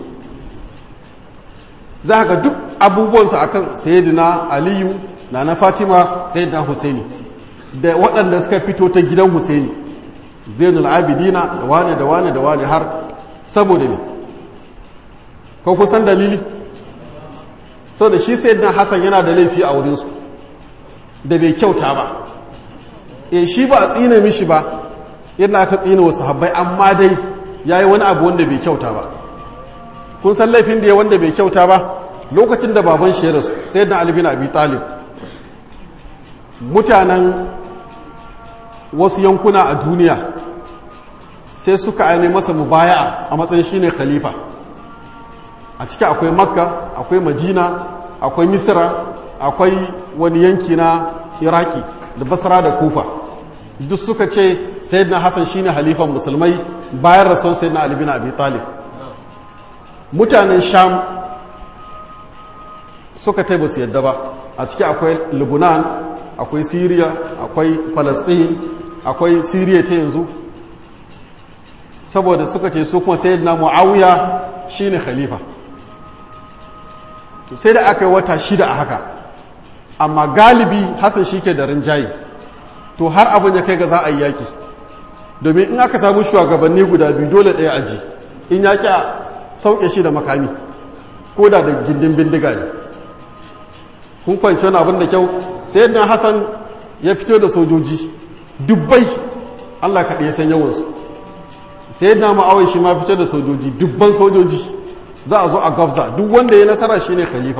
za ga duk abubuwansu akan sayyidina Aliyu na na Fatima sayyidina Husaini da waɗanda suka fito ta gidan Husaini Zainul Abidina da wane da wane da wane har saboda ne ko kun san dalili saboda shi sayyidina Hassan yana da laifi a wurinsu da bai kyauta ba e shi ba a tsine mishi ba yadda aka tsine wasu sahabbai amma dai yayi wani abu wanda bai kyauta ba kun san laifin da ya wanda bai kyauta ba lokacin da baban shi ya rasu sayyidina Ali bin Abi Talib mutanen wasu yankuna a duniya sai suka aini masa mubaya'a a matsayin shine khalifa a ciki akwai makka akwai madina akwai misra akwai wani yanki na iraki da basra da kufa duk suka ce sayyidina hassan shine halifan musulmai bayan rasuwar sayyidina ali bin abi talib mutanen sham suka tai ba su yadda ba a ciki akwai lebanon akwai syria akwai palestine akwai syria ta yanzu saboda suka ce su kuma sayyidina muawiya shine khalifa to sai da aka yi wata shida a haka amma galibi hassan shike da rinjaye to har abin ya kai ga za a yi yaki domin in aka samu shugabanni guda biyu dole ɗaya aji in yaki a sauke shi da makami ko da da gindin bindiga ne kun kwanci wani abin da kyau sayyidina hassan ya fito da sojoji dubbai allah kaɗai ya san yawansu sai na ma'awai shi ma fito da sojoji dubban sojoji za a zo a gabza duk wanda ya nasara shine khalifa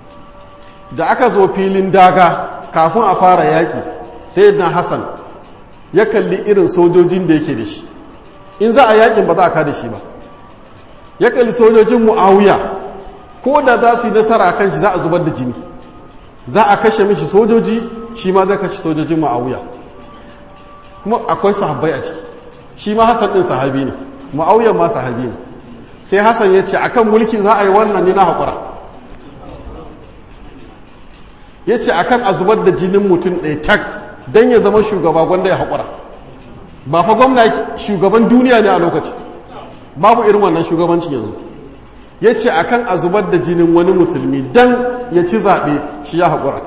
da aka zo filin daga kafin a fara yaƙi sai na hassan ya kalli irin sojojin da yake da shi, in za a yakin ba za a kada shi ba. Ya kalli sojojin Muawiya, ko da za su yi nasara kan shi za a zubar da jini, za a kashe mishi sojoji, shi ma zai kashe sojojin Muawiya. Kuma akwai sahabbai a ciki, shi ma Hassan ɗin sahabi ne, Muawiya ma sahabi ne. Sai Hassan ya ce akan mulki za a yi wannan ni na haƙura. Ya ce akan a zubar da jinin mutum ɗaya tak don ya zama shugaba gwanda ya haƙura. Ba fa gwamna shugaban duniya ne a lokaci, babu irin wannan shugabancin yanzu. Ya ce akan a zubar da jinin wani musulmi don ya ci zaɓe shi ya haƙura.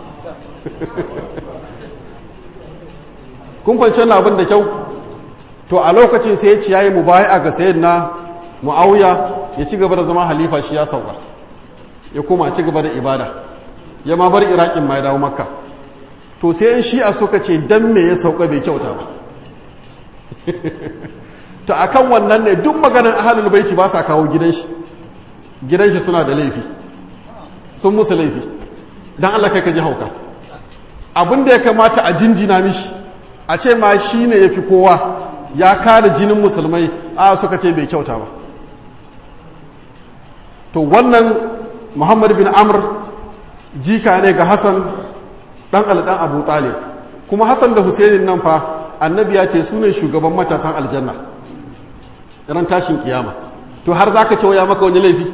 Kun fahimci wannan abin da kyau? To a lokacin sai ya ce yayi mubayi'a ga sayyidina Muawiya ya ci gaba da zama halifa, shi ya sauka, ya koma ci gaba da ibada, ya ma bar Iraƙin ma ya dawo Makka. To sai in shi'a suka ce dan me ya sauka bai kyauta ba. To akan wannan ne duk maganar ahlul baiti ba sa kawo gidan shi, gidan shi suna da laifi, sun musu laifi. Dan Allah kai ka ji hauka. Abin da ya kamata a jinjina mishi, a ce ma shi ne ya fi kowa, ya kare jinin musulmai, a suka ce bai kyauta ba. To wannan Muhammad bin Amr jika ne ga Hassan ɗan alɗan Abu Talib, kuma Hassan da Husainin nan fa annabi ya ce su ne shugaban matasan aljanna ran tashin kiyama. To har za ka ce waya maka wani laifi?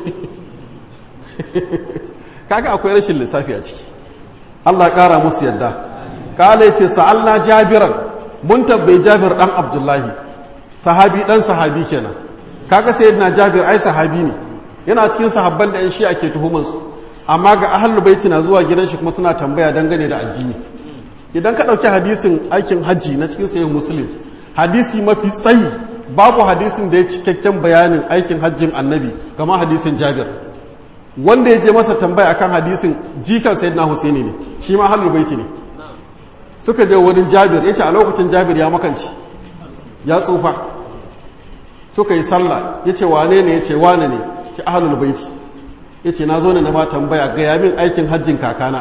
Kaga akwai rashin lissafi a ciki. Allah ƙara musu yadda. Kala ya ce sa'alna Jabiran, mun tabbai Jabir ɗan Abdullahi, sahabi ɗan sahabi kenan. Kaga sayyidina Jabir ai sahabi ne, yana cikin sahabban da 'yan shi'a ke tuhumansu, amma ga ahlul baiti na zuwa gidan shi kuma suna tambaya dangane da addini. Idan ka ɗauki hadisin aikin hajji na cikin sahih Muslim, hadisi mafi tsayi, babu hadisin da ya cikakken bayanin aikin hajjin annabi kamar hadisin Jabir. Wanda ya je masa tambaya akan hadisin jikan sayyidina Husaini ne, shi ma ahlul baiti ne. Suka je wurin Jabir, yace a lokacin Jabir ya makanci, ya tsufa. Suka yi sallah, yace wane ne, yace wane ne, ki ahlul baiti. Yace na zo ne na ma tambaya ga yamin aikin hajjin kakana.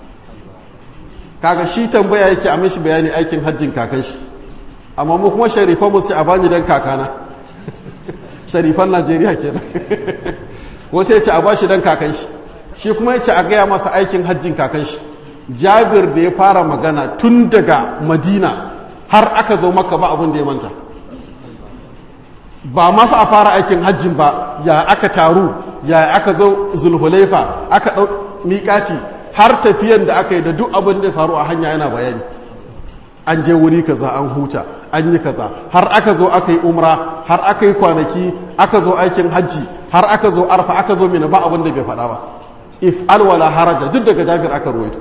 Kaga shi tambaya yake a mishi bayani aikin hajjin kakan shi, amma mu kuma sharifan mu sai a bani dan kakana. Sharifan Najeriya kenan. Wasu ya ce a bashi dan kakan shi, shi kuma ya ce a gaya masa aikin hajjin kakan shi. Jabir da ya fara magana tun daga Madina har aka zo Makka ba abin da ya manta, ba ma fa a fara aikin hajjin ba, ya aka taru, ya aka zo Zulhulaifa, aka ɗau miƙati, har tafiyan da aka yi da duk abin da ya faru a hanya yana bayani. An je wuri kaza an huta, an yi kaza, har aka zo aka yi umra, har aka yi kwanaki, aka zo aikin hajji, har aka zo arfa, aka zo mina, ba abin da bai faɗa ba. If alwala haraja, duk daga Jabir aka ruwaito.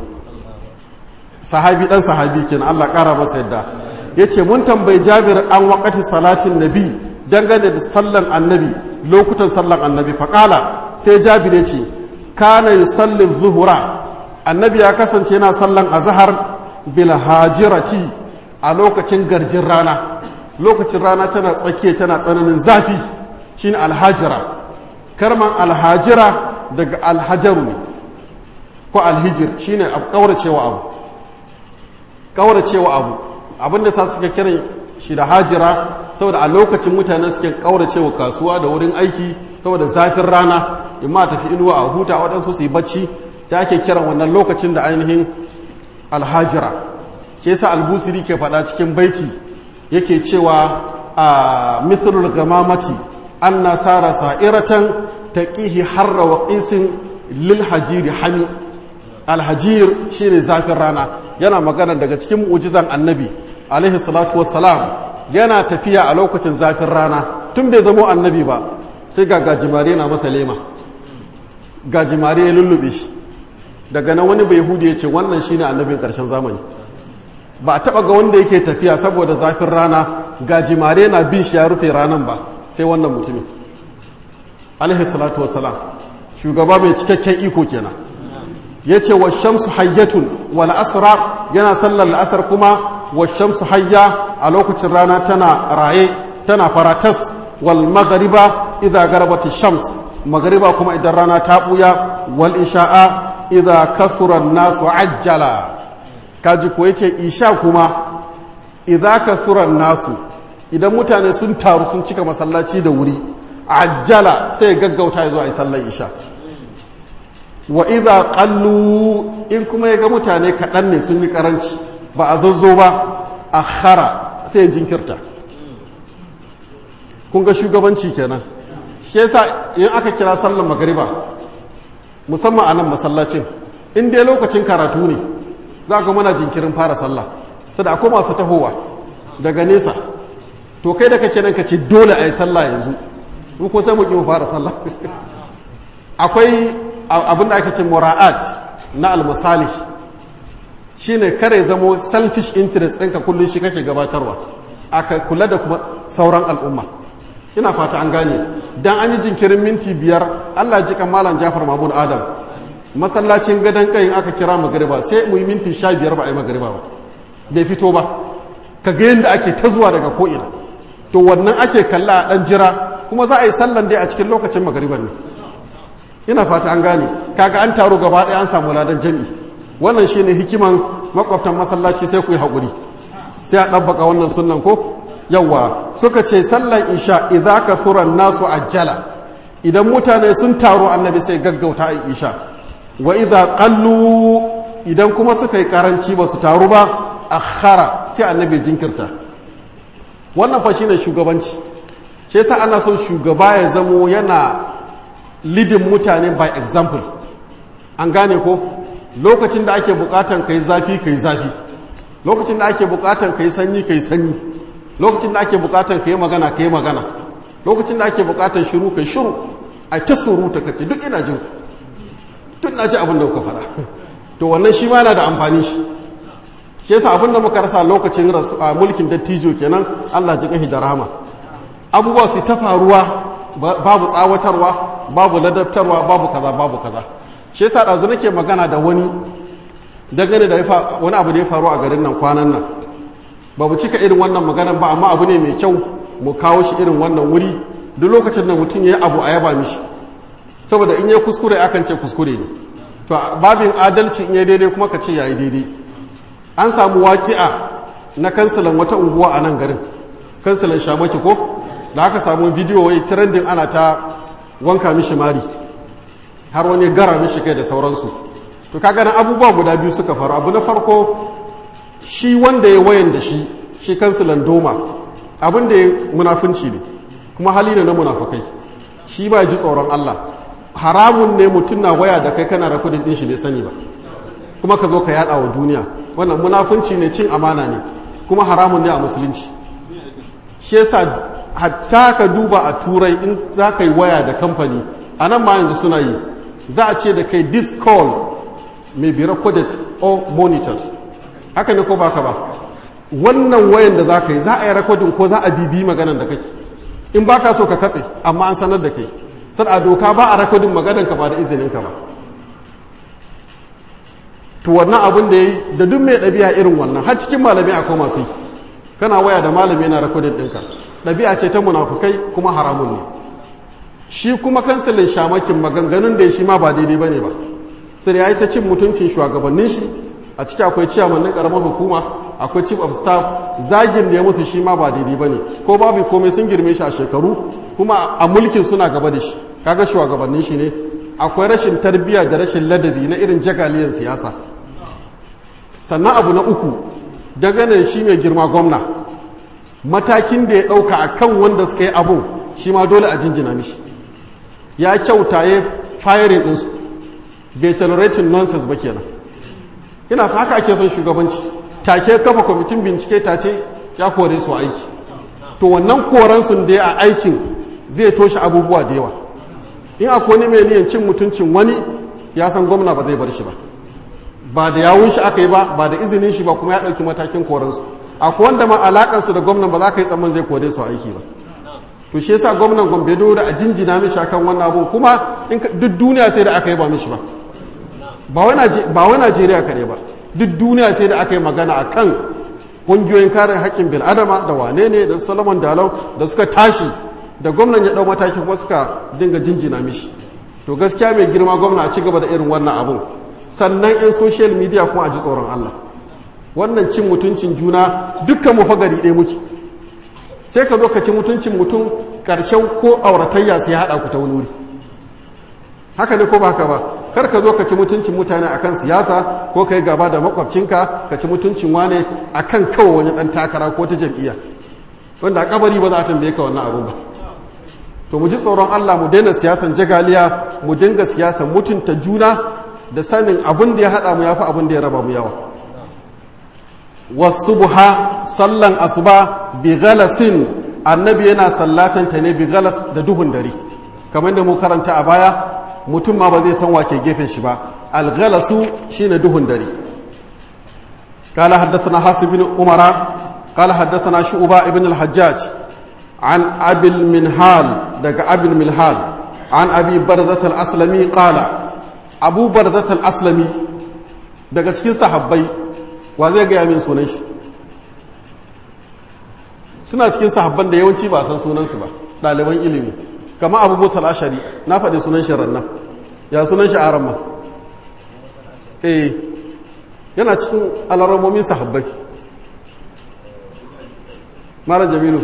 Sahabi dan sahabi kenan, Allah ƙara masa yadda. Yace mun tambayi Jabir an waqati salatin nabi, dangane da sallan annabi, lokutan sallan annabi. Faqala, sai Jabir yace kana yusalli zuhura, annabi ya kasance yana sallan azhar bil hajirati, a lokacin garjin rana. Lokacin rana tana tsakiya, tana tsananin zafi, shine alhajira. Karman alhajira daga alhajaru ne, ko alhijir, shine a kauracewa abu, kauracewa abu. Abinda sa suke kiran shi da hajira saboda a lokacin mutane suke kauracewa kasuwa da wurin aiki saboda zafin rana, imma tafi inuwa a huta, waɗansu su yi bacci, sai ake kiran wannan lokacin da ainihin alhajira. Ke yasa albusiri ke faɗa cikin baiti yake cewa a mithlul gamamati anna sara sa'iratan taqihi harra wa qisin lil hajiri hami. Alhajir shine zafin rana, yana magana daga cikin mu'jizan annabi alaihi salatu wassalam, yana tafiya a lokacin zafin rana tun bai zamo annabi ba, sai ga gajimare na masa lema, gajimare ya lullube shi. Daga nan wani bai yahudi ya ce wannan shine annabin ƙarshen zamani. Ba a taɓa ga wanda yake tafiya saboda zafin rana gajimare na bin shi ya rufe ranan ba, sai wannan mutumin alaihi salatu wassalam, shugaba mai cikakken iko kenan. Ya ce wa shamsu hayyatun wal asra, yana sallar la'asar kuma wa shamsu hayya, a lokacin rana tana raye, tana faratas. Wal maghriba idza garabat shams, maghriba kuma idan rana ta buya. Wal isha'a idza kasura an-nas wa ajjala, kaji ko yace isha kuma idza kathura nasu idan mutane sun taru sun cika masallaci da wuri ajjala sai gaggauta ya zo a yi sallar isha wa idza qallu in kuma ya ga mutane kaɗan ne sun yi karanci ba a zazzo ba akhara sai jinkirta kun ga shugabanci kenan shi yasa in aka kira sallar magariba musamman a nan masallacin in dai lokacin karatu ne za ga muna jinkirin fara sallah sada akwai masu tahowa daga nesa to kai da kake nan ka ce dole a yi sallah yanzu mu ko sai mu ki mu fara sallah akwai abin da ake ce mura'at na almasalih shine kare zamo selfish interest ɗinka kullum shi kake gabatarwa aka kula da kuma sauran al'umma ina fata an gane dan an yi jinkirin minti biyar Allah ji kan malam Jafar Mahmud Adam masallacin gadan kai aka kira magriba sai mu yi minti sha biyar ba a yi magriba ba bai fito ba kaga yanda ake ta zuwa daga ko ina to wannan ake kalla a dan jira kuma za a yi sallan dai a cikin lokacin magriban ne ina fata an gane kaga an taro gaba ɗaya an samu ladan jami'i wannan shine hikiman makwabtan masallaci sai ku yi haƙuri sai a ɗabbaka wannan sunnan ko yawa suka ce sallan isha idza kathura nasu ajjala idan mutane sun taro annabi sai gaggauta a isha wa idza qallu idan kuma suka yi karanci ba su taru ba akhara sai annabi jinkirta wannan fa shine shugabanci shi yasa ana son shugaba ya zamo yana leading mutane by example an gane ko lokacin da ake bukatan kai zafi kai zafi lokacin da ake bukatan kai sanyi kai sanyi lokacin da ake bukatan kai magana kai magana lokacin da ake bukatan shiru kai shiru ai ta suruta kace duk ina jin duk na ji abin da kuka faɗa to wannan shi ma yana da amfani shi shi yasa abin da muka rasa lokacin mulkin dattijo kenan Allah ji kahi da rahama abubuwa su ta faruwa babu tsawatarwa babu ladabtarwa babu kaza babu kaza shi yasa dazu nake magana da wani dangane da wani abu da ya faru a garin nan kwanan nan ba mu cika irin wannan maganan ba amma abu ne mai kyau mu kawo shi irin wannan wuri duk lokacin da mutum ya yi abu a yaba mishi saboda in ya kuskure akan ce kuskure ne to babin adalci in ya daidai kuma ka ce ya yi daidai an samu waƙi'a na kansilan wata unguwa a nan garin kansilan shamaki ko da aka samu bidiyo wai trending ana ta wanka mishi mari har wani gara mishi kai da sauransu to kaga nan abubuwa guda biyu suka faru abu na farko shi wanda ya wayan da shi shi kansilan doma abin da ya munafunci ne kuma hali ne na munafukai shi ba ji tsoron Allah haramun ne mutum na waya da kai kana rakudin din shi bai sani ba kuma ka zo ka yada wa duniya wannan munafunci ne cin amana ne kuma haramun ne a musulunci shi yasa hatta ka duba a turai in za ka yi waya da kamfani a nan ma yanzu suna yi za a ce da kai this call may be recorded or monitored haka ne ko baka ba wannan wayan da za ka yi za a yi recording ko za a bibi maganan da kake in baka so ka katse amma an sanar da kai sai a doka ba a recording maganan ka ba da izinin ka ba to wannan abin da yayi da duk mai ɗabi'a irin wannan har cikin malami akwai masu yi kana waya da malami yana recording ɗinka ɗabi'a ce ta munafukai kuma haramun ne shi kuma kansilin shamakin maganganun da ya shi ma ba daidai ba ne ba sai ya yi ta cin mutuncin shugabannin shi a ciki akwai ciyaman na ƙaramar hukuma akwai chief of staff zagin da ya musu shi ma ba daidai ba ne ko babu komai sun girme shi a shekaru kuma a mulkin suna gaba da shi kaga shugabannin shi ne akwai rashin tarbiyya da rashin ladabi na irin jagaliyan siyasa sannan abu na uku dangane da shi mai girma gwamna matakin da ya ɗauka a kan wanda suka yi abun shi ma dole a jinjina mishi ya kyauta ya firing ɗinsu bai tolerating nonsense ba kenan ina fa haka ake son shugabanci take kafa kwamitin bincike ta ce ya kore su aiki to wannan koransu da ya a aikin zai toshe abubuwa da yawa in akwai wani mai niyan cin mutuncin wani ya san gwamna ba zai bar shi ba ba da yawun shi aka yi ba ba da izinin shi ba kuma ya ɗauki matakin koransu akwai wanda ma alakansu da gwamnan ba za ka yi tsamman zai kore su aiki ba to shi yasa gwamnan gombe dole a jinjina mishi akan wannan abun kuma duk duniya sai da aka yi ba mishi ba ba wai Najeriya kaɗai ba duk duniya sai da aka yi magana akan ƙungiyoyin kare haƙƙin bil'adama da wane ne da Solomon Dalau da suka tashi da gwamnan ya ɗau mataki kuma suka dinga jinjina mishi to gaskiya mai girma gwamna a ci gaba da irin wannan abun sannan 'yan social media kuma a ji tsoron Allah wannan cin mutuncin juna dukkan mu fa gari ɗaya muke. Sai ka zo ka ci mutuncin mutum ƙarshen ko auratayya sai haɗa ku ta wani wuri. Haka ne ko ba haka ba? Kar ka zo ka ci mutuncin mutane akan siyasa ko kai gaba da makwabcinka ka ci mutuncin wane akan kawai wani ɗan takara ko ta jam'iyya. Wanda a kabari ba za a tambaye ka wannan abun ba. To mu ji tsoron Allah mu daina siyasan jagaliya, mu dinga siyasan mutunta juna da sanin abin da ya haɗa mu ya fi abin da ya raba mu yawa. Wasu buha sallan asuba bi galasin, annabi yana sallatanta ne bi galas da duhun dare. Kamar da mu karanta a baya, mutum ma ba zai san wake gefen shi ba. Al-galasu shine duhun dare. Kala haddathana Hafs bin Umara, kala haddathana Shu'ba ibn al-Hajjaj an Abil Minhal daga Abil Minhal an Abi Barzat al-Aslami qala Abu Barzat al-Aslami daga cikin sahabbai wa zai gaya min sunan shi. Suna cikin sahabban da yawanci ba san sunansu ba, ɗaliban ilimi, kama Abu Musa al-Ashari, na faɗi sunan shi rannan. Ya sunan shi aran ma? Eh, yana cikin alarmomin sahabbai. Malam Jamilu.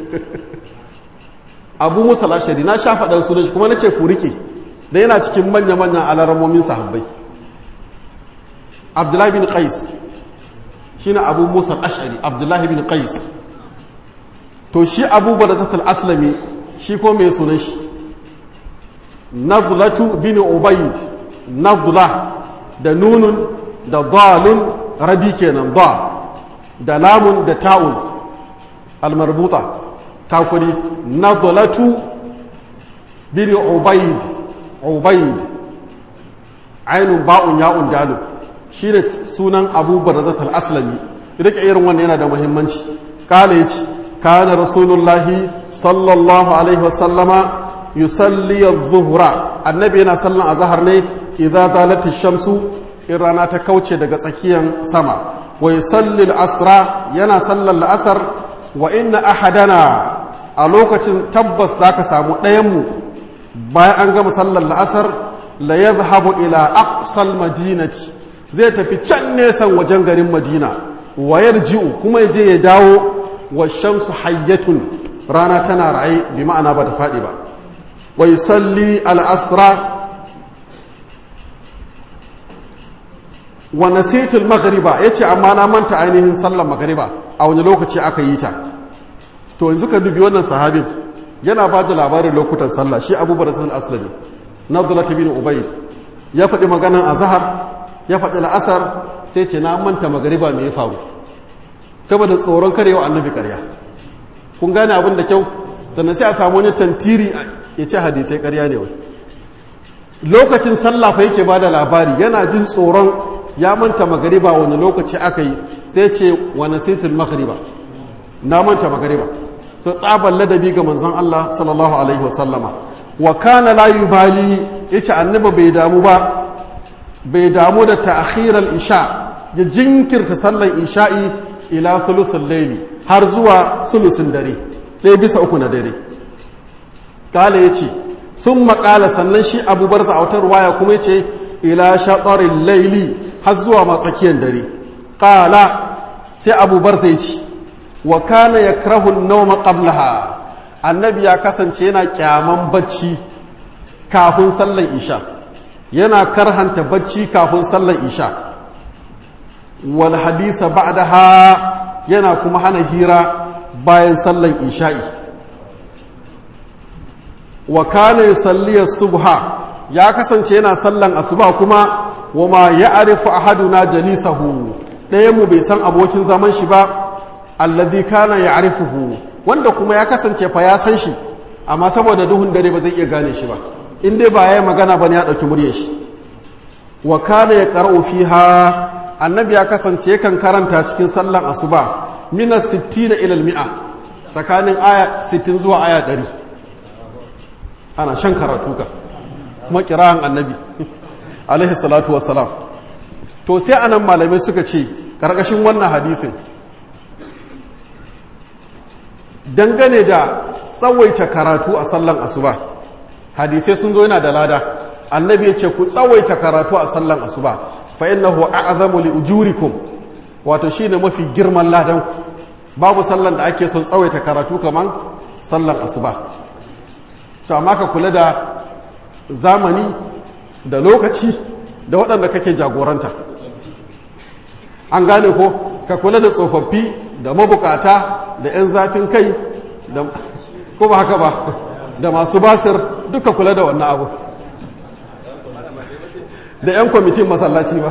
Abu Musa al-Ashari, na sha faɗan sunan shi kuma na ce ku rike, da yana cikin manya-manyan alarmomin sahabbai. Abdullahi bin Qais, shi na Abu Musa al-Ashari, Abdullahi bin Qais. To shi Abu Barzat al-Aslami, shi ko mai sunan shi? Nadlatu bin Ubayd, Nadla da nunun da dalun rabi kenan da da lamun da ta'un al-marbuta takuri. Nadlatu bin Ubayd, Ubayd ainun ba'un ya'un dalu, shine sunan Abu Barzat al-Aslami. Rike irin wannan yana da muhimmanci. Kale yace kana rasulullahi sallallahu alaihi wasallama yusalli adh-dhuhra, annabi yana sallan azhar ne idza dalat ash-shamsu, in rana ta kauce daga tsakiyan sama. Wa yusalli al-asra, yana sallan al-asr. Wa inna ahadana, a lokacin tabbas zaka samu ɗayan mu bayan an gama sallan al-asr la yadhhabu ila aqsal madinati, zai tafi can nesan wajen garin Madina. Wa yarji'u, kuma yaje ya dawo. Wa shamsu hayyatun, rana tana ra'ayi, bi ma'ana ba ta faɗi ba. Wa yusalli al-asra wa nasitu al-maghriba, yace amma na manta ainihin sallar magriba a wani lokaci aka yi ta. To yanzu ka dubi wannan sahabin yana ba da labarin lokutan sallah, shi Abu Barzat al-Aslami, Nadlat bin Ubayd, ya faɗi maganan azhar, ya faɗi al-asr, sai ce na manta magriba me ya faru, saboda tsoron karewa annabi ƙarya. Kun gane abin da kyau? Sannan sai a samu wani tantiri ya ce hadisai ƙarya ne wai. Lokacin sallah fa yake bada labari, yana jin tsoron ya manta magariba wani lokaci aka yi, sai ce wa nasitul maghriba, na manta magariba. So tsaban ladabi ga manzon Allah sallallahu alaihi wa sallama. Wa kana la yubali, yace annabi bai damu ba, bai damu da ta'khir al-isha, ya jinkirta sallar isha'i ila thuluthul layli, har zuwa sulusin dare, ɗaya bisa uku na dare. Kala yace sun maƙala, sannan shi Abu Barza a wata ruwaya kuma yace ila shatarin layli, har zuwa matsakiyar dare. Kala sai Abu Barza yace wa kana yakrahu an-nawma qablaha, annabi ya kasance yana kyaman bacci kafin sallar isha, yana karhanta bacci kafin sallar isha. Wal hadisa ba'daha, yana kuma hana hira bayan sallar isha'i. Wa kana yusalli as-subha, ya kasance yana sallan asuba kuma wa ma ya'rifu ahaduna jalisahu, ɗayan mu bai san abokin zaman shi ba, alladhi kana ya'rifuhu, wanda kuma ya kasance fa ya san shi, amma saboda duhun dare ba zai iya gane shi ba, in dai ba yayi magana bane ya dauki muryar shi. Wa kana yaqra'u fiha, annabi ya kasance yakan karanta cikin sallan asuba minas sittina ila al-mi'a, tsakanin aya sittin zuwa aya ɗari. Ana shan karatu ka kuma kira'an annabi alaihi salatu wassalam. To sai anan malamai suka ce karkashin wannan hadisin, dangane da tsawaita karatu a sallan asuba, hadisai sun zo yana da lada. Annabi ya ce ku tsawaita karatu a sallan asuba, fa innahu a'zamu li ujurikum, wato shine mafi girman ladan ku babu sallan da ake son tsawaita karatu kaman sallan asuba to amma ka kula da zamani da lokaci da waɗanda kake jagoranta an gane ko ka kula da tsofaffi da mabukata da 'yan zafin kai da ko ba haka ba da masu basir duka kula da wannan abu da 'yan kwamitin masallaci ba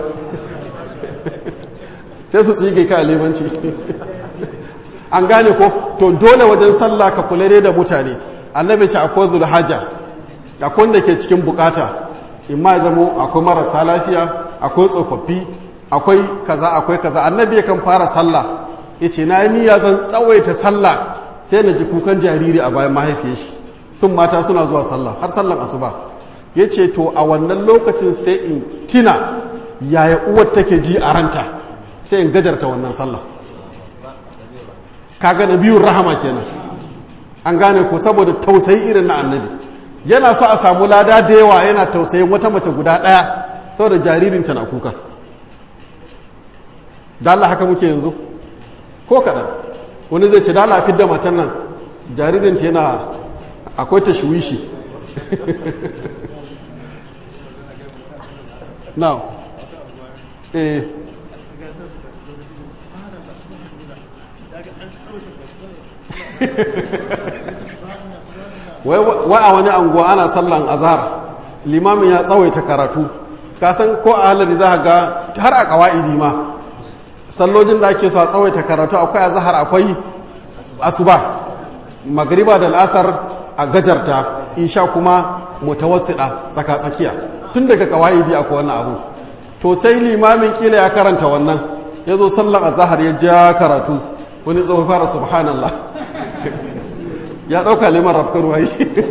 sai su tsige ka limanci an gane ko to dole wajen sallah ka kula da mutane annabi ce akwai zulhaja akwai wanda ke cikin bukata in ma zamo akwai marasa lafiya akwai tsofaffi akwai kaza akwai kaza annabi kan fara sallah yace na yi niyya zan tsawaita sallah sai na ji kukan jariri a bayan mahaifiyar shi tun mata suna zuwa sallah har sallan asuba yace to a wannan lokacin sai in tina yaya uwar take ji a ranta sai in gajarta wannan sallah kaga nabiyur rahama kenan an gane ko saboda tausayi irin na annabi yana so a samu lada da yawa yana tausayin wata mace guda ɗaya saboda jaririnta na kuka da Allah haka muke yanzu ko kaɗan wani zai ce da Allah fidda macen nan jaririnta yana akwai tashwishi now eh wai a wani anguwa ana sallan azhar limamin ya tsawaita karatu kasan ko a halari za ga har a kawa'idi ma sallojin da ake so a tsawaita karatu akwai azhar akwai asuba magriba da al'asar a gajarta isha kuma mutawassida tsaka tsakiya tun daga kawa'idi akwai wannan abu to sai limamin kila ya karanta wannan yazo sallan azhar ya ja karatu wani tsohon fara subhanallah ya ɗauka liman rafkar wayi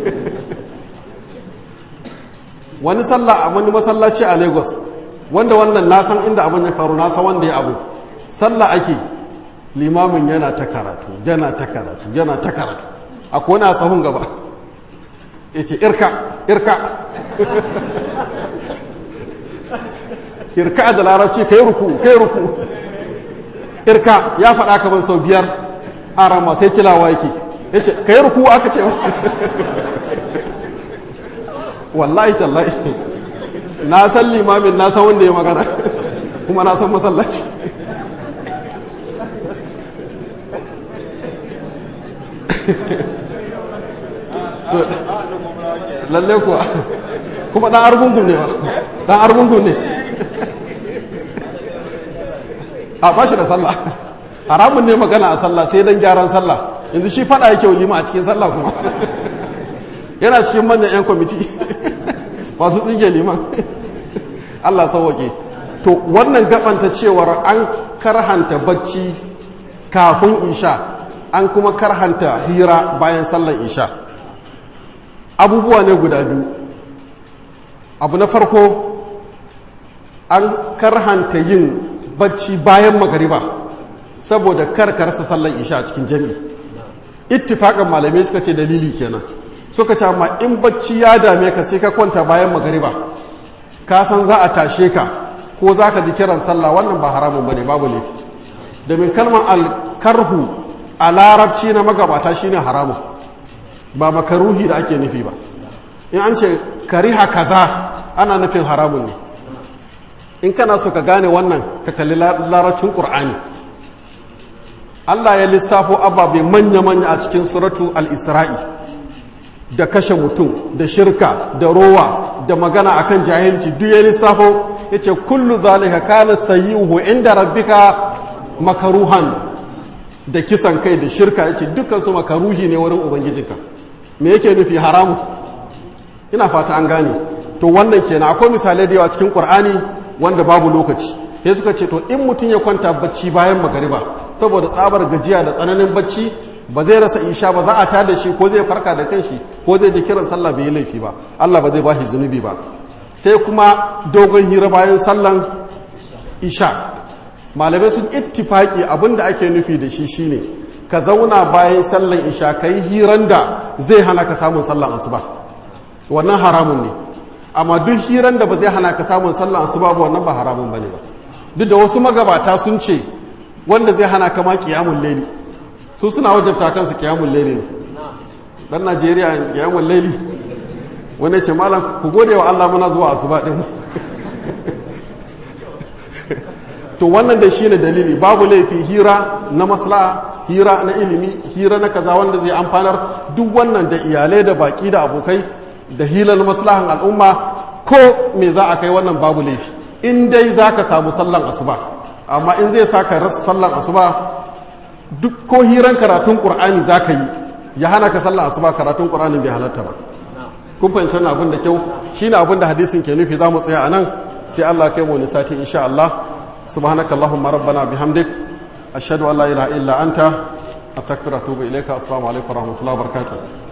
wani sallah a wani masallaci a lagos wanda wannan nasan inda abin ya faru nasa wanda ya abu sallah ake limamin yana ta karatu yana ta karatu yana ta karatu akwai wani a sahun gaba ya ce irka irka irka da larabci ka yi ruku ka yi ruku irka ya faɗa kamar sau biyar a rama sai cilawa yake ya ce ka yi ruku aka ce wallahi tallahi na san limamin na san wanda ya magana kuma na san masallaci lalle kuwa kuma ɗan argungun ne ba ɗan argungun ne a ba shi da sallah haramun ne magana a sallah sai dan gyaran sallah yanzu shi fada yake walima a cikin sallah kuma yana cikin manyan yan kwamiti masu tsige liman Allah sauwake to wannan gabanta cewar an karhanta bacci kafin isha an kuma karhanta hira bayan sallar isha abubuwa ne guda biyu abu na farko an karhanta yin bacci bayan magariba saboda karkarsa sallar isha a cikin jami'i ittifaqan malamai suka ce dalili kenan suka ce amma in bacci ya dame ka sai ka kwanta bayan magariba ka san za a tashe ka ko za ka ji kiran sallah wannan ba haramun bane babu laifi domin kalmar alkarhu a larabci na magabata shine haramun ba makaruhi da ake nufi ba in an ce kariha kaza ana nufin haramun ne in kana so ka gane wannan ka kalli larabcin qur'ani Allah ya lissafo ababe manya-manya a cikin suratu al-isra'i da kashe mutum da shirka da rowa da magana akan jahilci duk ya lissafo yace kullu zalika kana sayyi'uhu inda rabbika makaruhan da kisan kai da shirka yace dukkan su makaruhi ne wurin ubangijinka me yake nufi haramu ina fata an gane to wannan kenan akwai misalai da yawa cikin qur'ani wanda babu lokaci sai suka ce to in mutum ya kwanta bacci bayan magariba saboda tsabar gajiya da tsananin bacci ba zai rasa isha ba za a tada shi ko zai farka da kanshi ko zai ji kiran sallah bai yi laifi ba Allah ba zai ba shi zunubi ba sai kuma dogon hira bayan sallan isha malamai sun ittifaki abinda ake nufi da shi shine ka zauna bayan sallan isha ka yi hiran da zai hana ka samun sallan asuba wannan haramun ne amma duk hiran da ba zai hana ka samun sallan asuba ba wannan ba haramun bane ba duk da wasu magabata sun ce wanda zai hana kama qiyamul layli su suna wajabta kansu qiyamul layli ne dan Najeriya qiyamul layli wani ce malam ku gode wa Allah muna zuwa asuba din to wannan da shine dalili babu laifi hira na maslaha hira na ilimi hira na kaza wanda zai amfanar duk wannan da iyalai da baki da abokai da hilar maslahan al'umma ko me za a kai wannan babu laifi in dai za ka samu sallan asuba amma in zai sa ka rasa sallan asuba duk ko hiran karatun ƙur'ani za ka yi ya hana ka sallan asuba karatun ƙur'anin bai halatta ba kun fahimci wannan abin da kyau shine abin da hadisin ke nufi za mu tsaya a nan sai Allah kai mu wani sati insha Allah subhanaka allahumma rabbana bihamdik ashhadu an la ilaha illa anta astaghfiruka wa atubu ilayka assalamu alaikum wa rahmatullahi wa barakatuh